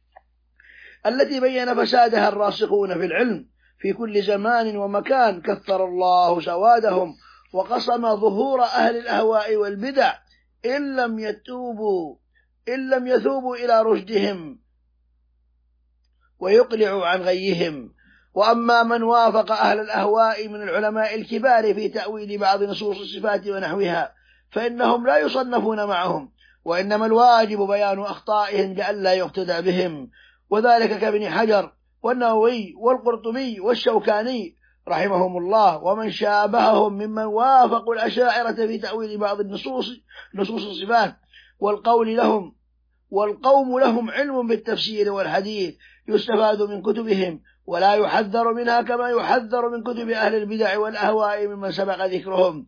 التي بين فسادها الراسخون في العلم في كل زمان ومكان، كثر الله سوادهم وقصم ظهور أهل الأهواء والبدع إن لم يتوبوا إن لم يثوبوا إلى رشدهم ويقلعوا عن غيهم. وأما من وافق أهل الأهواء من العلماء الكبار في تأويل بعض نصوص الصفات ونحوها فإنهم لا يصنفون معهم، وإنما الواجب بيان أخطائهم لئلا يقتدى بهم، وذلك كابن حجر والنووي والقرطبي والشوكاني رحمهم الله ومن شابههم ممن وافقوا الأشاعرة في تأويل بعض النصوص نصوص الصفات. والقول لهم والقوم لهم علم بالتفسير والحديث يستفاد من كتبهم ولا يحذر منها كما يحذر من كتب أهل البدع والأهواء ممن سبق ذكرهم،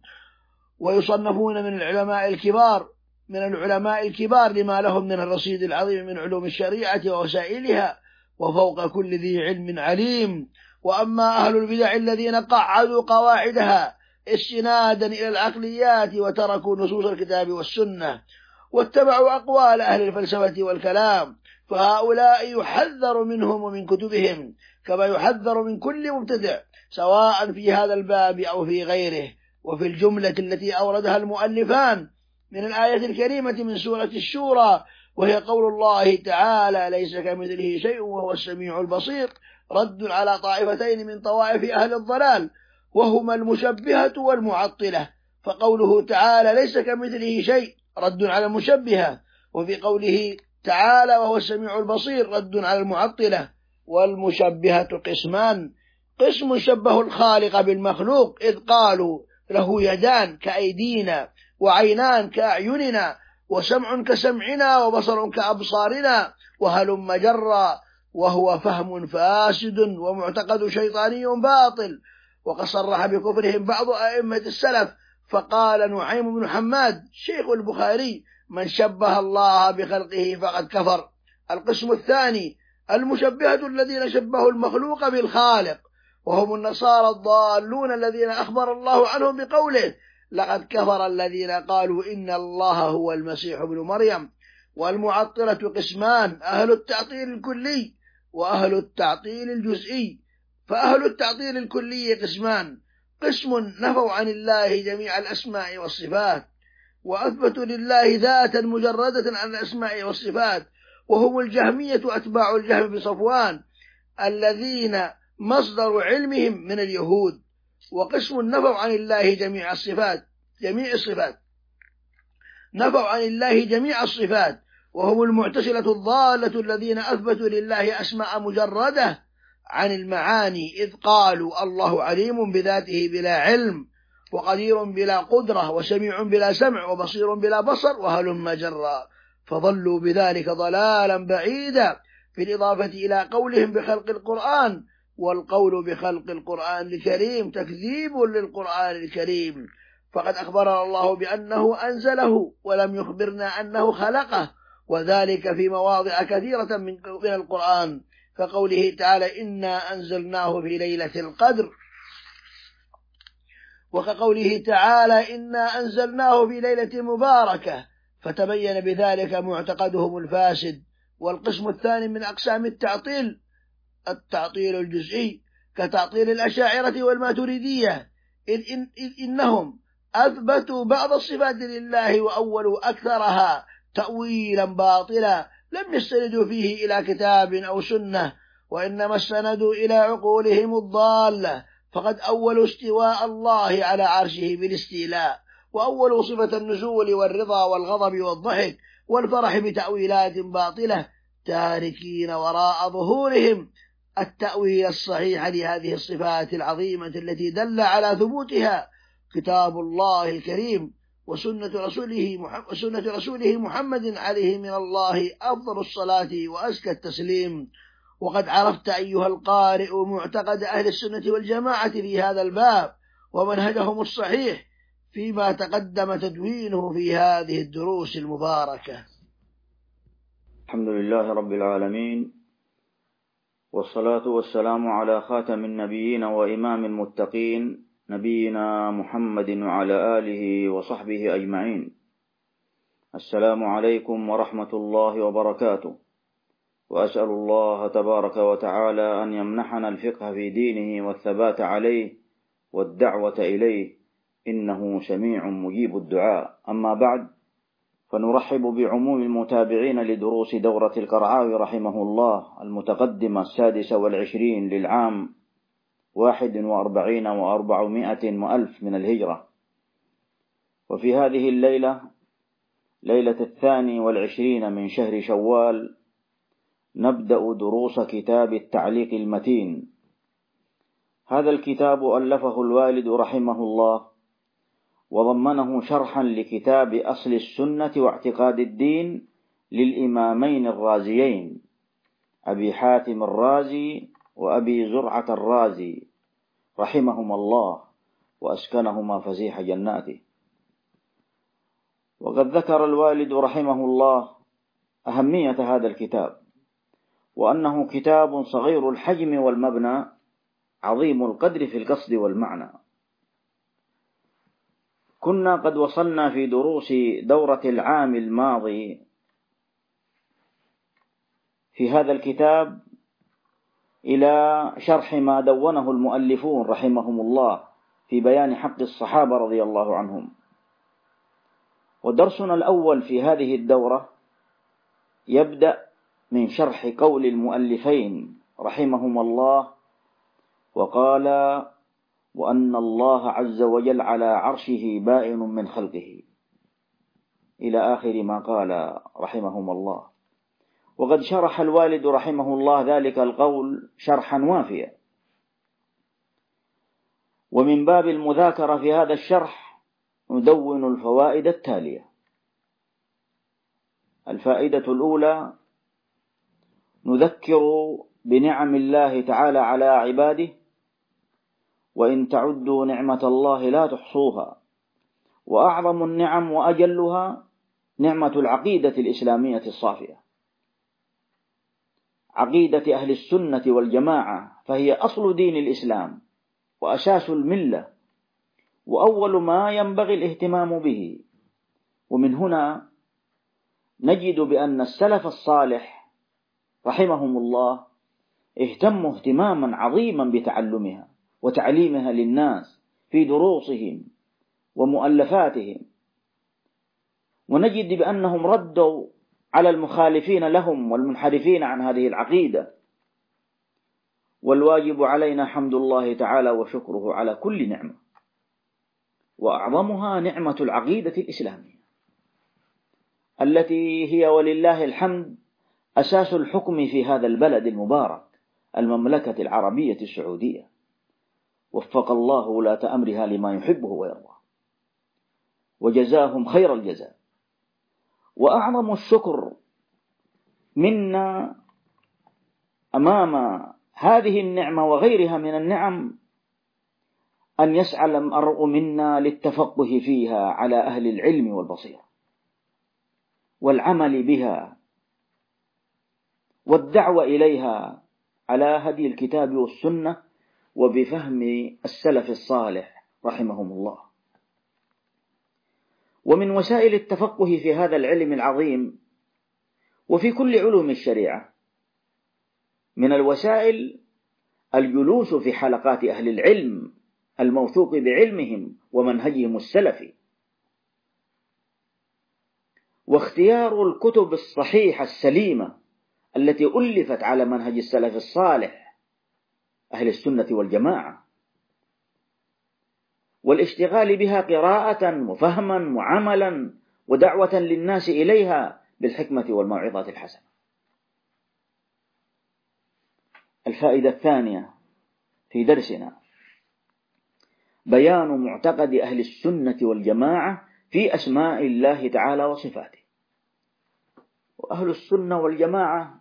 ويصنفون من العلماء الكبار من العلماء الكبار لما لهم من الرصيد العظيم من علوم الشريعة ووسائلها، وفوق كل ذي علم عليم. وأما أهل البدع الذين قعدوا قواعدها استنادا إلى العقليات وتركوا نصوص الكتاب والسنة واتبعوا أقوال أهل الفلسفة والكلام، فهؤلاء يحذر منهم ومن كتبهم كما يحذر من كل مبتدع سواء في هذا الباب أو في غيره. وفي الجملة التي أوردها المؤلفان من الآية الكريمة من سورة الشورى وهي قول الله تعالى ليس كمثله شيء وهو السميع البصير رد على طائفتين من طوائف أهل الضلال وهما المشبهة والمعطلة، فقوله تعالى ليس كمثله شيء رد على المشبهة، وفي قوله تعالى وهو السميع البصير رد على المعطلة. والمشبهة قسمان: قسم شبه الخالق بالمخلوق إذ قالوا له يدان كأيدينا وعينان كأعيننا وسمع كسمعنا وبصر كأبصارنا وهلم جرا، وهو فهم فاسد ومعتقد شيطاني باطل. وقد صرح بكفرهم بعض أئمة السلف، فقال نعيم بن حماد شيخ البخاري من شبه الله بخلقه فقد كفر. القسم الثاني المشبهة الذين شبهوا المخلوق بالخالق وهم النصارى الضالون الذين أخبر الله عنهم بقوله لقد كفر الذين قالوا إن الله هو المسيح ابن مريم. والمعطلة قسمان: أهل التعطيل الكلي وأهل التعطيل الجزئي. فأهل التعطيل الكلي قسمان: قسم نفوا عن الله جميع الأسماء والصفات وأثبتوا لله ذاتا مجردة عن الأسماء والصفات وهم الجهمية أتباع الجهم بن صفوان الذين مصدر علمهم من اليهود. وقسم نفوا عن الله جميع الصفات جميع الصفات نفوا عن الله جميع الصفات وهم المعتزلة الضالة الذين أثبتوا لله أسماء مجردة عن المعاني إذ قالوا الله عليم بذاته بلا علم وقدير بلا قدرة وسميع بلا سمع وبصير بلا بصر وهلم جرا، فضلوا بذلك ضلالا بعيدا، بالإضافة إلى قولهم بخلق القرآن. والقول بخلق القرآن الكريم تكذيب للقرآن الكريم، فقد أخبرنا الله بأنه أنزله ولم يخبرنا أنه خلقه، وذلك في مواضع كثيرة من القرآن كقوله تعالى إنا أنزلناه في ليلة القدر، وكقوله تعالى إنا أنزلناه في ليلة مباركة، فتبين بذلك معتقدهم الفاسد. والقسم الثاني من أقسام التعطيل التعطيل الجزئي كتعطيل الأشاعرة والماتريدية، إذ, إن إذ إنهم أثبتوا بعض الصفات لله وأولوا أكثرها تأويلا باطلا لم يستندوا فيه إلى كتاب أو سنة، وإنما استندوا إلى عقولهم الضالة، فقد أولوا استواء الله على عرشه بالاستيلاء، وأولوا صفة النزول والرضا والغضب والضحك والفرح بتأويلات باطلة تاركين وراء ظهورهم التأويل الصحيح لهذه الصفات العظيمة التي دل على ثبوتها كتاب الله الكريم وسنة رسوله محمد, وسنة رسوله محمد عليه من الله أفضل الصلاة وأزكى التسليم. وقد عرفت أيها القارئ معتقد أهل السنة والجماعة في هذا الباب ومنهجهم الصحيح فيما تقدم تدوينه في هذه الدروس المباركة. الحمد لله رب العالمين، والصلاة والسلام على خاتم النبيين وإمام المتقين نبينا محمد وعلى آله وصحبه أجمعين. السلام عليكم ورحمة الله وبركاته، وأسأل الله تبارك وتعالى أن يمنحنا الفقه في دينه والثبات عليه والدعوة إليه، إنه سميع مجيب الدعاء. أما بعد، فنرحب بعموم المتابعين لدروس دورة القرعاوي رحمه الله المتقدمة السادسة والعشرين للعام واحد وأربعين وأربعمائة وألف من الهجرة. وفي هذه الليلة، ليلة الثاني والعشرين من شهر شوال، نبدأ دروس كتاب التعليق المتين. هذا الكتاب ألفه الوالد رحمه الله، وضمنه شرحا لكتاب أصل السنة واعتقاد الدين للإمامين الرازيين أبي حاتم الرازي وأبي زرعة الرازي رحمهما الله وأسكنهما فسيح جناته. وقد ذكر الوالد رحمه الله أهمية هذا الكتاب، وأنه كتاب صغير الحجم والمبنى عظيم القدر في القصد والمعنى. كنا قد وصلنا في دروس دورة العام الماضي في هذا الكتاب إلى شرح ما دونه المؤلفون رحمهم الله في بيان حق الصحابة رضي الله عنهم. ودرسنا الأول في هذه الدورة يبدأ من شرح قول المؤلفين رحمهم الله: وقال وأن الله عز وجل على عرشه بائن من خلقه، إلى آخر ما قال رحمهم الله. وقد شرح الوالد رحمه الله ذلك القول شرحا وافيا. ومن باب المذاكرة في هذا الشرح ندون الفوائد التالية. الفائدة الأولى: نذكر بنعم الله تعالى على عباده، وإن تعدوا نعمة الله لا تحصوها، وأعظم النعم وأجلها نعمة العقيدة الإسلامية الصافية، عقيدة أهل السنة والجماعة، فهي أصل دين الإسلام وأساس الملة وأول ما ينبغي الاهتمام به. ومن هنا نجد بأن السلف الصالح رحمهم الله اهتموا اهتماما عظيما بتعلمها وتعليمها للناس في دروسهم ومؤلفاتهم. ونجد بأنهم ردوا على المخالفين لهم والمنحرفين عن هذه العقيدة. والواجب علينا حمد الله تعالى وشكره على كل نعمة، وأعظمها نعمة العقيدة الإسلامية التي هي ولله الحمد أساس الحكم في هذا البلد المبارك المملكة العربية السعودية، وفق الله ولاة أمرها لما يحبه ويرضى، وجزاهم خير الجزاء. وأعظم الشكر منا أمام هذه النعمة وغيرها من النعم أن يسعى المرء منا للتفقه فيها على أهل العلم والبصيرة والعمل بها والدعوة إليها على هدي الكتاب والسنة وبفهم السلف الصالح رحمهم الله. ومن وسائل التفقه في هذا العلم العظيم وفي كل علوم الشريعة من الوسائل الجلوس في حلقات أهل العلم الموثوق بعلمهم ومنهجهم السلفي، واختيار الكتب الصحيحة السليمة التي ألفت على منهج السلف الصالح أهل السنة والجماعة، والاشتغال بها قراءة وفهما وعملا ودعوة للناس إليها بالحكمة والموعظة الحسنة. الفائدة الثانية في درسنا: بيان معتقد أهل السنة والجماعة في أسماء الله تعالى وصفاته. وأهل السنة والجماعة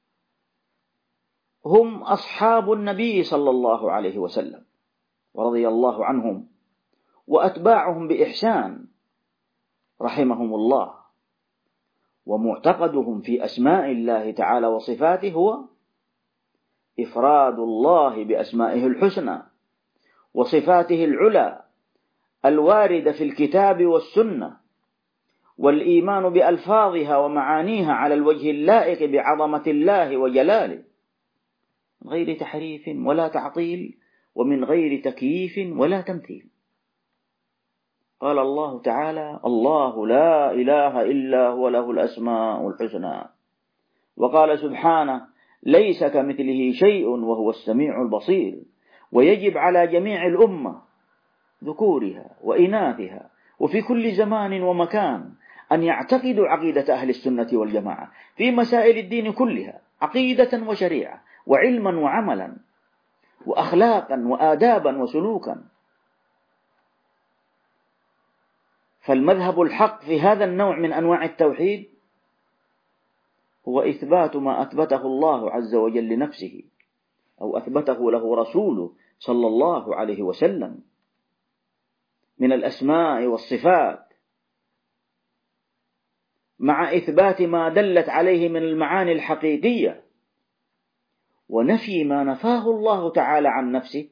هم أصحاب النبي صلى الله عليه وسلم ورضي الله عنهم، وأتباعهم بإحسان رحمهم الله. ومعتقدهم في أسماء الله تعالى وصفاته هو إفراد الله بأسمائه الحسنى وصفاته العلى الواردة في الكتاب والسنة، والإيمان بألفاظها ومعانيها على الوجه اللائق بعظمة الله وجلاله، من غير تحريف ولا تعطيل، ومن غير تكييف ولا تمثيل. قال الله تعالى: الله لا إله إلا هو له الأسماء الحسنى. وقال سبحانه: ليس كمثله شيء وهو السميع البصير. ويجب على جميع الأمة ذكورها وإناثها وفي كل زمان ومكان أن يعتقدوا عقيدة أهل السنة والجماعة في مسائل الدين كلها، عقيدة وشريعة وعلما وعملا وأخلاقا وآدابا وسلوكا. فالمذهب الحق في هذا النوع من أنواع التوحيد هو إثبات ما أثبته الله عز وجل لنفسه أو أثبته له رسوله صلى الله عليه وسلم من الأسماء والصفات، مع إثبات ما دلت عليه من المعاني الحقيقية، ونفي ما نفاه الله تعالى عن نفسه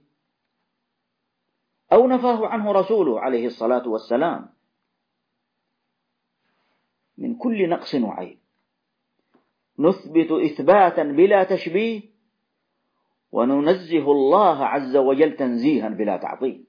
أو نفاه عنه رسوله عليه الصلاة والسلام من كل نقص وعيب. نثبت إثباتا بلا تشبيه، وننزه الله عز وجل تنزيها بلا تعطيل.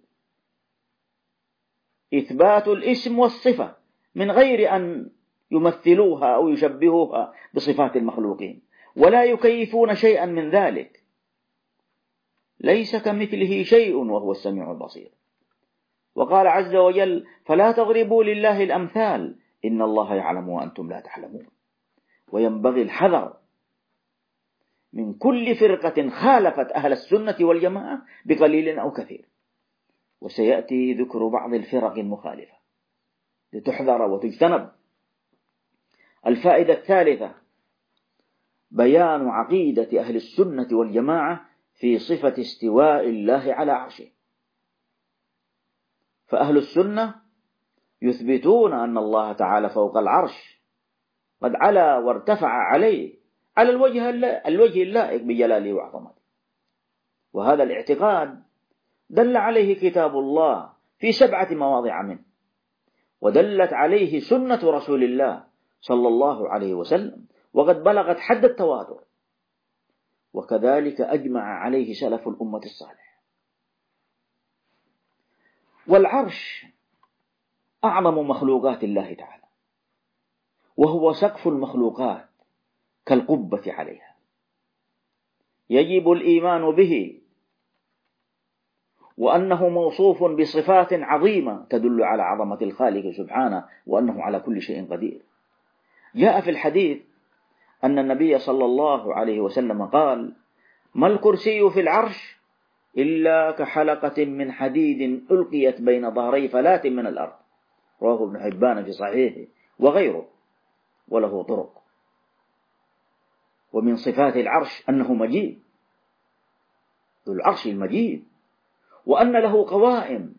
إثبات الاسم والصفة من غير أن يمثلوها أو يشبهوها بصفات المخلوقين، ولا يكيفون شيئا من ذلك، ليس كمثله شيء وهو السميع البصير. وقال عز وجل: فلا تضربوا لله الأمثال إن الله يعلم وأنتم لا تعلمون. وينبغي الحذر من كل فرقة خالفت أهل السنة والجماعة بقليل أو كثير، وسيأتي ذكر بعض الفرق المخالفة لتحذر وتجتنب. الفائدة الثالثة: بيان عقيدة أهل السنة والجماعة في صفة استواء الله على عرشه. فأهل السنة يثبتون أن الله تعالى فوق العرش قد علا وارتفع عليه على الوجه الوجه اللائق بجلاله وعظمته، وهذا الاعتقاد دل عليه كتاب الله في سبعة مواضع منه، ودلت عليه سنة رسول الله صلى الله عليه وسلم وقد بلغت حد التواتر، وكذلك أجمع عليه سلف الأمة الصالح. والعرش أعظم مخلوقات الله تعالى، وهو سقف المخلوقات كالقبة عليها، يجب الإيمان به، وأنه موصوف بصفات عظيمة تدل على عظمة الخالق سبحانه وأنه على كل شيء قدير. جاء في الحديث أن النبي صلى الله عليه وسلم قال: ما الكرسي في العرش إلا كحلقة من حديد ألقيت بين ظهري فلاة من الأرض. رواه ابن حبان في صحيحه وغيره، وله طرق. ومن صفات العرش أنه مجيد، ذو العرش المجيد، وأن له قوائم،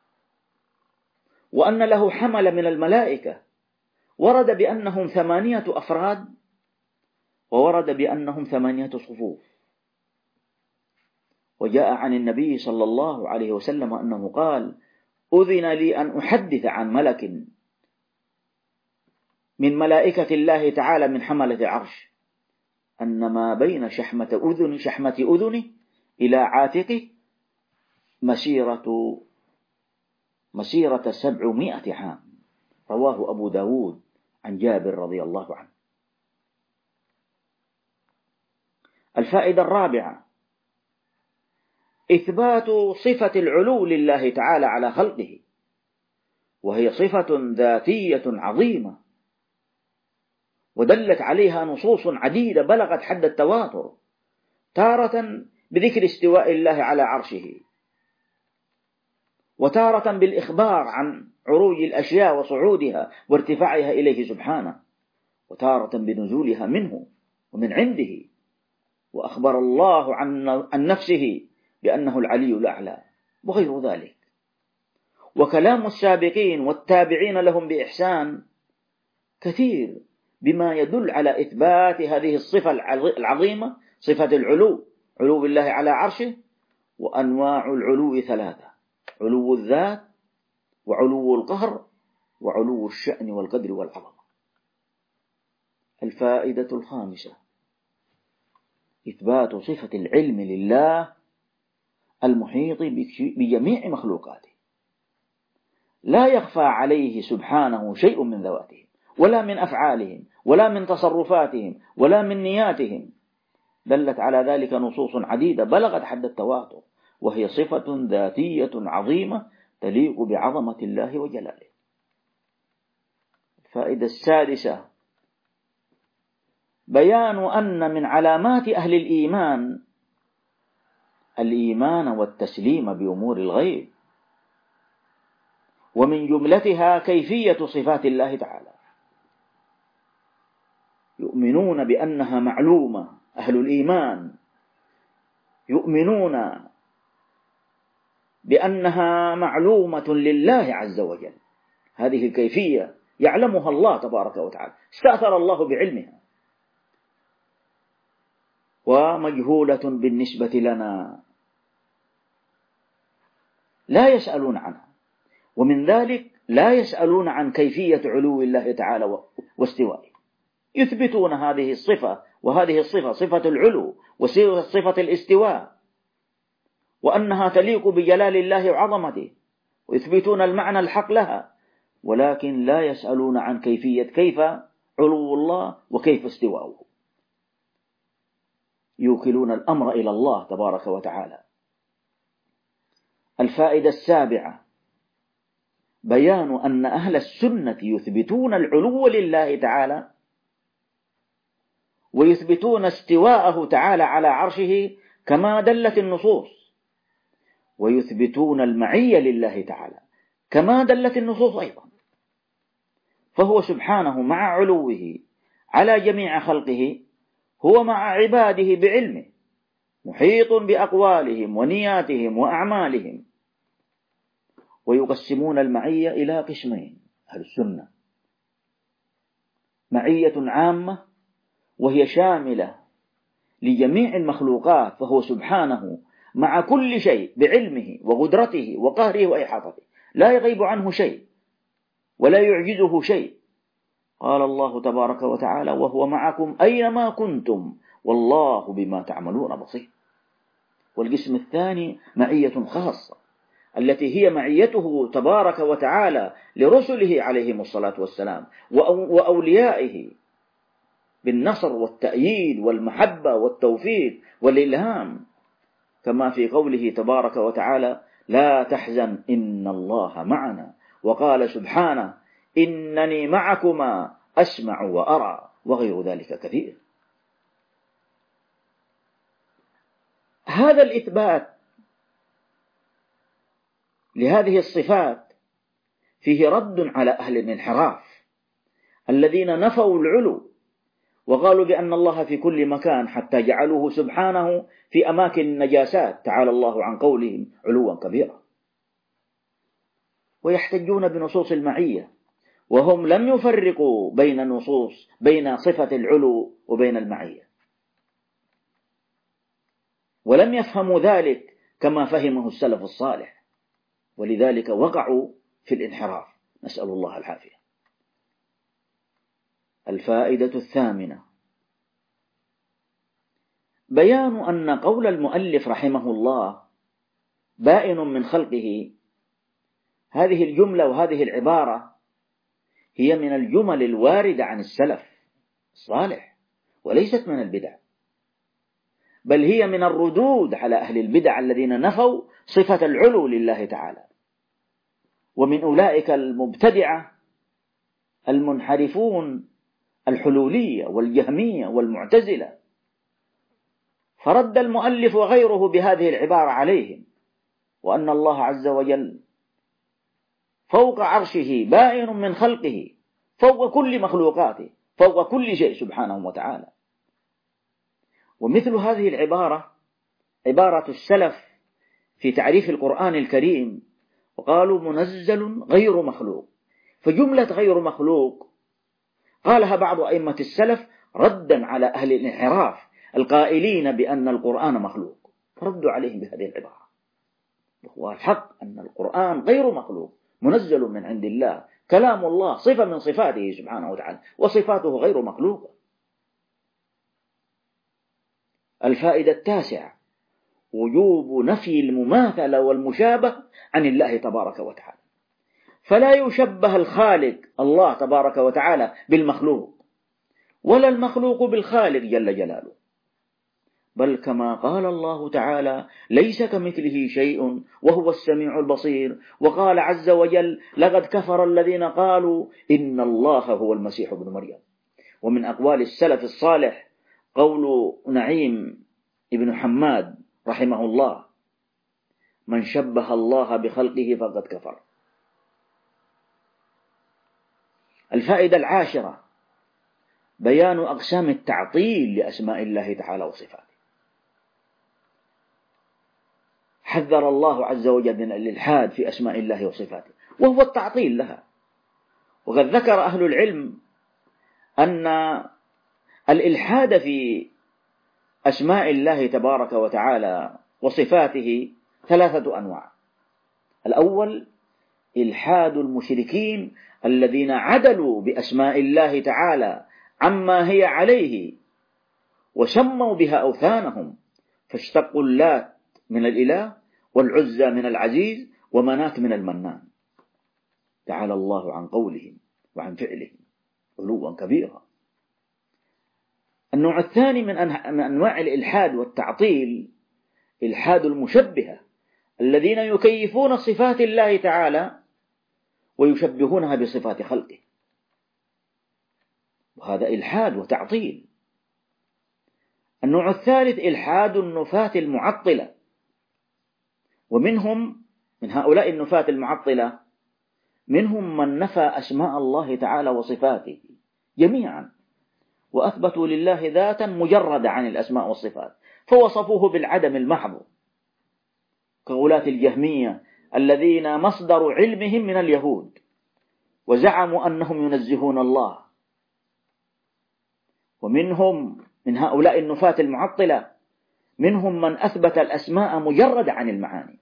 وأن له حمل من الملائكة. ورد بأنهم ثمانية أفراد، وورد بأنهم ثمانية صفوف. وجاء عن النبي صلى الله عليه وسلم أنه قال: أذن لي أن أحدث عن ملك من ملائكة الله تعالى من حملة العرش أن ما بين شحمة أذن شحمة أذنه إلى عاتقه مسيرة مسيرة سبعمائة عام. رواه أبو داود عن جابر رضي الله عنه. الفائدة الرابعة: إثبات صفة العلو لله تعالى على خلقه، وهي صفة ذاتية عظيمة، ودلت عليها نصوص عديدة بلغت حد التواتر، تارة بذكر استواء الله على عرشه، وتارة بالإخبار عن عروج الأشياء وصعودها وارتفاعها إليه سبحانه، وتارة بنزولها منه ومن عنده. وأخبر الله عن نفسه بأنه العلي الأعلى وغير ذلك. وكلام السابقين والتابعين لهم بإحسان كثير بما يدل على إثبات هذه الصفة العظيمة، صفة العلو، علو الله على عرشه. وأنواع العلو ثلاثة: علو الذات، وعلو القهر، وعلو الشأن والقدر والعظمة. الفائدة الخامسة: إثبات صفة العلم لله المحيط بجميع مخلوقاته، لا يخفى عليه سبحانه شيء من ذواتهم ولا من أفعالهم ولا من تصرفاتهم ولا من نياتهم. دلت على ذلك نصوص عديدة بلغت حد التواتر، وهي صفة ذاتية عظيمة تليق بعظمة الله وجلاله. الفائدة السادسة بيان أن من علامات أهل الإيمان الإيمان والتسليم بأمور الغيب، ومن جملتها كيفية صفات الله تعالى. يؤمنون بأنها معلومة، أهل الإيمان يؤمنون بأنها معلومة لله عز وجل، هذه الكيفية يعلمها الله تبارك وتعالى، استأثر الله بعلمها، ومجهولة بالنسبة لنا لا يسألون عنها. ومن ذلك لا يسألون عن كيفية علو الله تعالى واستوائه، يثبتون هذه الصفة، وهذه الصفة صفة العلو وصفة الاستواء، وأنها تليق بجلال الله وعظمته، ويثبتون المعنى الحق لها، ولكن لا يسألون عن كيفية كيف علو الله وكيف استواؤه. يوكلون الأمر إلى الله تبارك وتعالى. الفائدة السابعة بيان أن أهل السنة يثبتون العلو لله تعالى، ويثبتون استواءه تعالى على عرشه كما دلت النصوص، ويثبتون المعية لله تعالى كما دلت النصوص أيضا. فهو سبحانه مع علوه على جميع خلقه هو مع عباده بعلمه، محيط بأقوالهم ونياتهم وأعمالهم. ويقسمون المعية إلى قسمين أهل السنة: معية عامة وهي شاملة لجميع المخلوقات، فهو سبحانه مع كل شيء بعلمه وقدرته وقهره وإحاطته، لا يغيب عنه شيء ولا يعجزه شيء. قال الله تبارك وتعالى: وهو معكم أينما كنتم والله بما تعملون بصير. والقسم الثاني معية خاصة، التي هي معيته تبارك وتعالى لرسله عليهم الصلاة والسلام وأوليائه بالنصر والتأييد والمحبة والتوفيق والإلهام، كما في قوله تبارك وتعالى: لا تحزن إن الله معنا، وقال سبحانه: إنني معكما أسمع وأرى، وغير ذلك كثير. هذا الإثبات لهذه الصفات فيه رد على أهل الانحراف الذين نفوا العلو وقالوا بأن الله في كل مكان، حتى جعلوه سبحانه في أماكن النجاسات، تعالى الله عن قولهم علوا كبيرا. ويحتجون بنصوص المعية، وهم لم يفرقوا بين النصوص بين صفة العلو وبين المعية، ولم يفهموا ذلك كما فهمه السلف الصالح، ولذلك وقعوا في الانحراف، نسأل الله العافية. الفائدة الثامنة بيان أن قول المؤلف رحمه الله بائن من خلقه، هذه الجملة وهذه العبارة هي من الجمل الواردة عن السلف الصالح، وليست من البدع، بل هي من الردود على أهل البدع الذين نفوا صفة العلو لله تعالى، ومن أولئك المبتدعة المنحرفون الحلولية والجهمية والمعتزلة. فرد المؤلف وغيره بهذه العبارة عليهم، وأن الله عز وجل فوق عرشه بائن من خلقه، فوق كل مخلوقاته، فوق كل شيء سبحانه وتعالى. ومثل هذه العبارة عبارة السلف في تعريف القرآن الكريم، وقالوا منزل غير مخلوق. فجملة غير مخلوق قالها بعض أئمة السلف ردا على أهل الانحراف القائلين بأن القرآن مخلوق، فردوا عليهم بهذه العبارة. وهو الحق أن القرآن غير مخلوق، منزل من عند الله، كلام الله، صفة من صفاته سبحانه وتعالى، وصفاته غير مخلوقة. الفائدة التاسعة وجوب نفي المماثلة والمشابه عن الله تبارك وتعالى، فلا يشبه الخالق الله تبارك وتعالى بالمخلوق، ولا المخلوق بالخالق جل جلاله، بل كما قال الله تعالى: ليس كمثله شيء وهو السميع البصير. وقال عز وجل: لقد كفر الذين قالوا إن الله هو المسيح ابن مريم. ومن أقوال السلف الصالح قول نعيم ابن حماد رحمه الله: من شبه الله بخلقه فقد كفر. الفائدة العاشرة: بيان أقسام التعطيل لأسماء الله تعالى وصفاته. حذر الله عز وجل من الإلحاد في أسماء الله وصفاته، وهو التعطيل لها. وقد ذكر أهل العلم أن الإلحاد في أسماء الله تبارك وتعالى وصفاته ثلاثة أنواع. الأول إلحاد المشركين الذين عدلوا بأسماء الله تعالى عما هي عليه وسموا بها أوثانهم، فاشتقوا اللات من الإله والعزى من العزيز ومنات من المنان، تعالى الله عن قولهم وعن فعلهم علوا كبيرا. النوع الثاني من أنواع الإلحاد والتعطيل إلحاد المشبهة الذين يكيفون صفات الله تعالى ويشبهونها بصفات خلقه، وهذا إلحاد وتعطيل. النوع الثالث إلحاد النفاة المعطلة، ومنهم من هؤلاء النفاة المعطلة منهم من نفى أسماء الله تعالى وصفاته جميعا، وأثبتوا لله ذاتا مجردة عن الأسماء والصفات، فوصفوه بالعدم المحض، كغلاة الجهمية الذين مصدر علمهم من اليهود، وزعموا أنهم ينزهون الله. ومنهم من هؤلاء النفاة المعطلة منهم من أثبت الأسماء مجرد عن المعاني،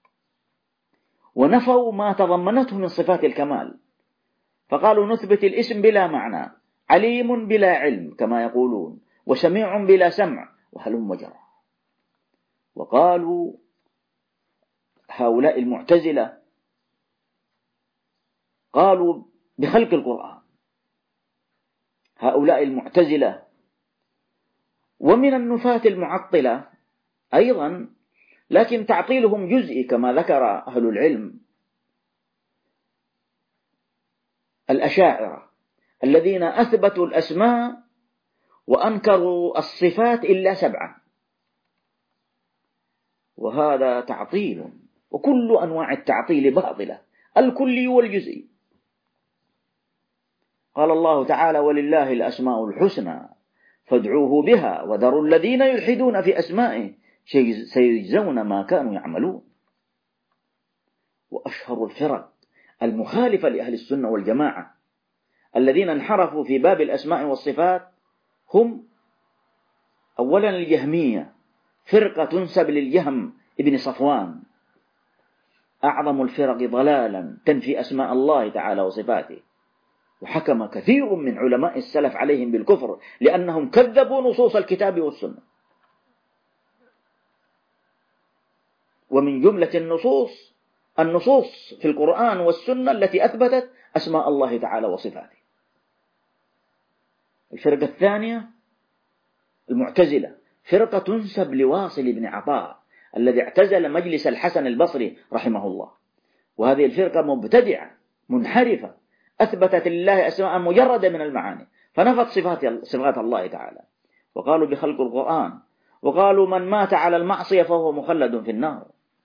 ونفوا ما تضمنته من صفات الكمال، فقالوا نثبت الاسم بلا معنى، عليم بلا علم كما يقولون، وسميع بلا سمع، وهلم جرى. وقالوا هؤلاء المعتزلة قالوا بخلق القرآن، هؤلاء المعتزلة. ومن النفاة المعطلة أيضا، لكن تعطيلهم جزئي كما ذكر أهل العلم، الأشاعرة الذين أثبتوا الأسماء وأنكروا الصفات إلا سبعة، وهذا تعطيل، وكل أنواع التعطيل باطلة، الكلي والجزئي. قال الله تعالى: ولله الأسماء الحسنى فادعوه بها وذروا الذين يلحدون في أسمائه سيجزون ما كانوا يعملون. وأشهر الفرق المخالفة لأهل السنة والجماعة الذين انحرفوا في باب الأسماء والصفات هم أولا الجهمية، فرقة تنسب للجهم ابن صفوان، أعظم الفرق ضلالا تنفي أسماء الله تعالى وصفاته، وحكم كثير من علماء السلف عليهم بالكفر لأنهم كذبوا نصوص الكتاب والسنة. ومن جملة النصوص النصوص في القرآن والسنة التي أثبتت أسماء الله تعالى وصفاته. الفرقة الثانية المعتزلة، فرقة تنسب لواصل بن عطاء الذي اعتزل مجلس الحسن البصري رحمه الله، وهذه الفرقة مبتدعة منحرفة، أثبتت لله أسماء مجردة من المعاني، فنفت صفات صفات الله تعالى، وقالوا بخلق القرآن، وقالوا من مات على المعصية فهو مخلد في النار.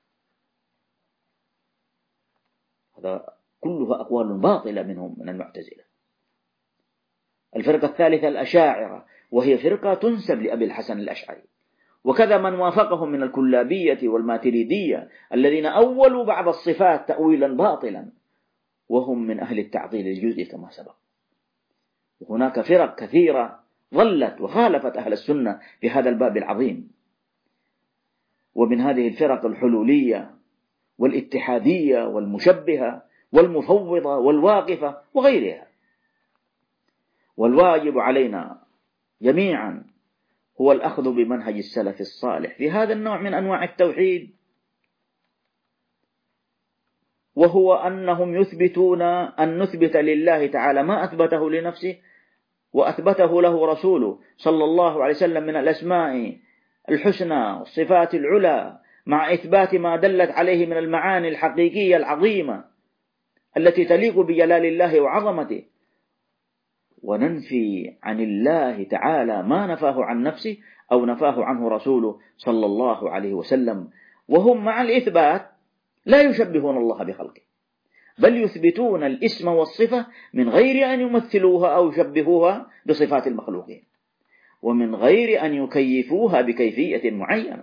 هذا كلها أقوال باطلة منهم من المعتزلة. الفرقة الثالثة الأشاعرة، وهي فرقة تنسب لأبي الحسن الأشعري، وكذا من وافقهم من الكلابية والماتريدية الذين أولوا بعض الصفات تأويلا باطلا، وهم من أهل التعطيل الجزئي كما سبق. وهناك فرق كثيرة ظلت وخالفت أهل السنة في هذا الباب العظيم، ومن هذه الفرق الحلولية والاتحادية والمشبهة والمفوضة والواقفة وغيرها. والواجب علينا جميعا هو الأخذ بمنهج السلف الصالح في هذا النوع من أنواع التوحيد، وهو أنهم يثبتون أن نثبت لله تعالى ما أثبته لنفسه وأثبته له رسوله صلى الله عليه وسلم من الأسماء الحسنى والصفات العلى مع إثبات ما دلت عليه من المعاني الحقيقية العظيمة التي تليق بجلال الله وعظمته، وننفي عن الله تعالى ما نفاه عن نفسه أو نفاه عنه رسوله صلى الله عليه وسلم، وهم مع الإثبات لا يشبهون الله بخلقه، بل يثبتون الاسم والصفة من غير أن يمثلوها أو يشبهوها بصفات المخلوقين، ومن غير أن يكيفوها بكيفية معينة.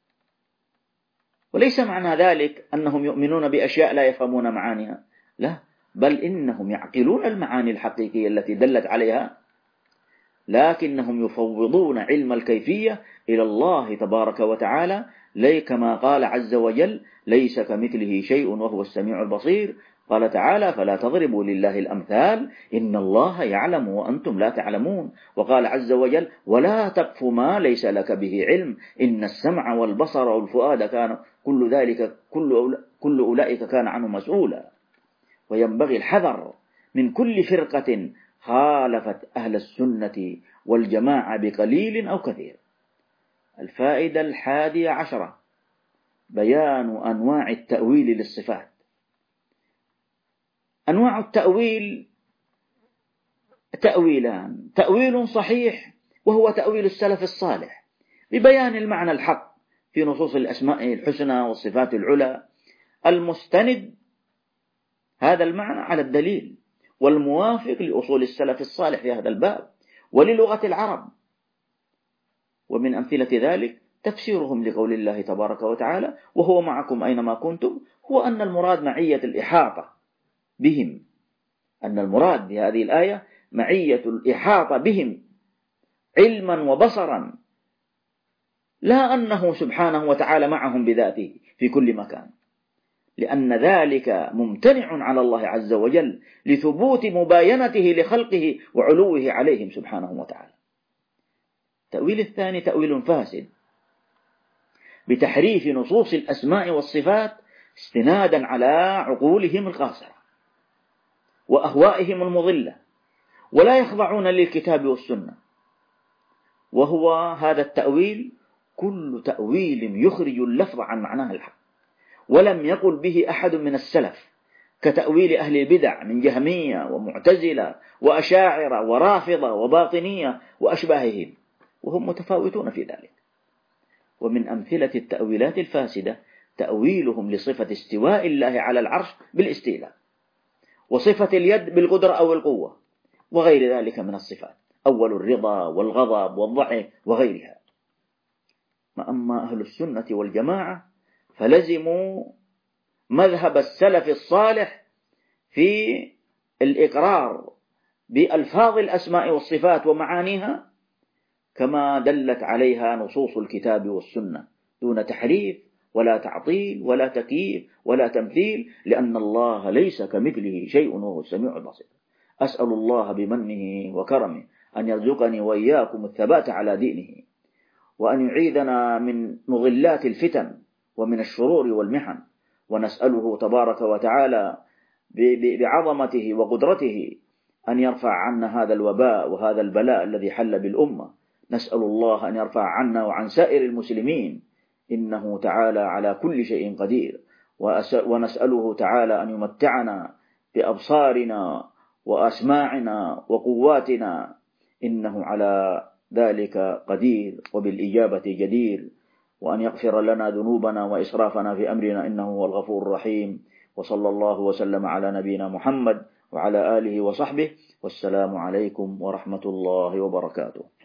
وليس معنى ذلك أنهم يؤمنون بأشياء لا يفهمون معانيها، لا، بل إنهم يعقلون المعاني الحقيقية التي دلت عليها، لكنهم يفوضون علم الكيفية إلى الله تبارك وتعالى، لي كما قال عز وجل: ليس كمثله شيء وهو السميع البصير. قال تعالى: فلا تضربوا لله الأمثال إن الله يعلم وأنتم لا تعلمون. وقال عز وجل: ولا تقف ما ليس لك به علم إن السمع والبصر والفؤاد كان كل ذلك كل, كل أولئك كان عنه مسؤولا. وينبغي الحذر من كل فرقة خالفت أهل السنة والجماعة بقليل أو كثير. الفائدة الحادية عشرة: بيان أنواع التأويل للصفات. أنواع التأويل تأويلان: تأويل صحيح وهو تأويل السلف الصالح ببيان المعنى الحق في نصوص الأسماء الحسنى والصفات العلى، المستند هذا المعنى على الدليل والموافق لأصول السلف الصالح في هذا الباب وللغة العرب. ومن أمثلة ذلك تفسيرهم لقول الله تبارك وتعالى: وهو معكم أينما كنتم، هو أن المراد معية الإحاطة بهم، أن المراد بهذه الآية معية الإحاطة بهم علما وبصرا، لا أنه سبحانه وتعالى معهم بذاته في كل مكان، لأن ذلك ممتنع على الله عز وجل لثبوت مباينته لخلقه وعلوه عليهم سبحانه وتعالى. التأويل الثاني تأويل فاسد بتحريف نصوص الأسماء والصفات استنادا على عقولهم القاصرة وأهوائهم المضلة، ولا يخضعون للكتاب والسنة. وهو هذا التأويل كل تأويل يخرج اللفظ عن معناه الحق، ولم يقل به أحد من السلف، كتأويل أهل البدع من جهمية ومعتزلة وأشاعرة ورافضة وباطنية وأشباههم، وهم متفاوتون في ذلك. ومن أمثلة التأويلات الفاسدة تأويلهم لصفة استواء الله على العرش بالاستيلاء، وصفة اليد بالقدرة أو القوة، وغير ذلك من الصفات، أول الرضا والغضب والضحك وغيرها. أما أهل السنة والجماعة فلزموا مذهب السلف الصالح في الإقرار بألفاظ الأسماء والصفات ومعانيها كما دلت عليها نصوص الكتاب والسنة، دون تحريف ولا تعطيل ولا تكييف ولا تمثيل، لأن الله ليس كمثله شيء وهو السميع البصير. أسأل الله بمنه وكرمه أن يرزقني وإياكم الثبات على دينه، وأن يعيذنا من مضلات الفتن ومن الشرور والمحن، ونسأله تبارك وتعالى بعظمته وقدرته أن يرفع عنا هذا الوباء وهذا البلاء الذي حل بالأمة. نسأل الله أن يرفع عنا وعن سائر المسلمين، إنه تعالى على كل شيء قدير. ونسأله تعالى أن يمتعنا بأبصارنا وأسماعنا وقواتنا، إنه على ذلك قدير وبالإجابة جدير، وأن يغفر لنا ذنوبنا وإسرافنا في أمرنا، إنه هو الغفور الرحيم. وصلى الله وسلم على نبينا محمد وعلى آله وصحبه، والسلام عليكم ورحمة الله وبركاته.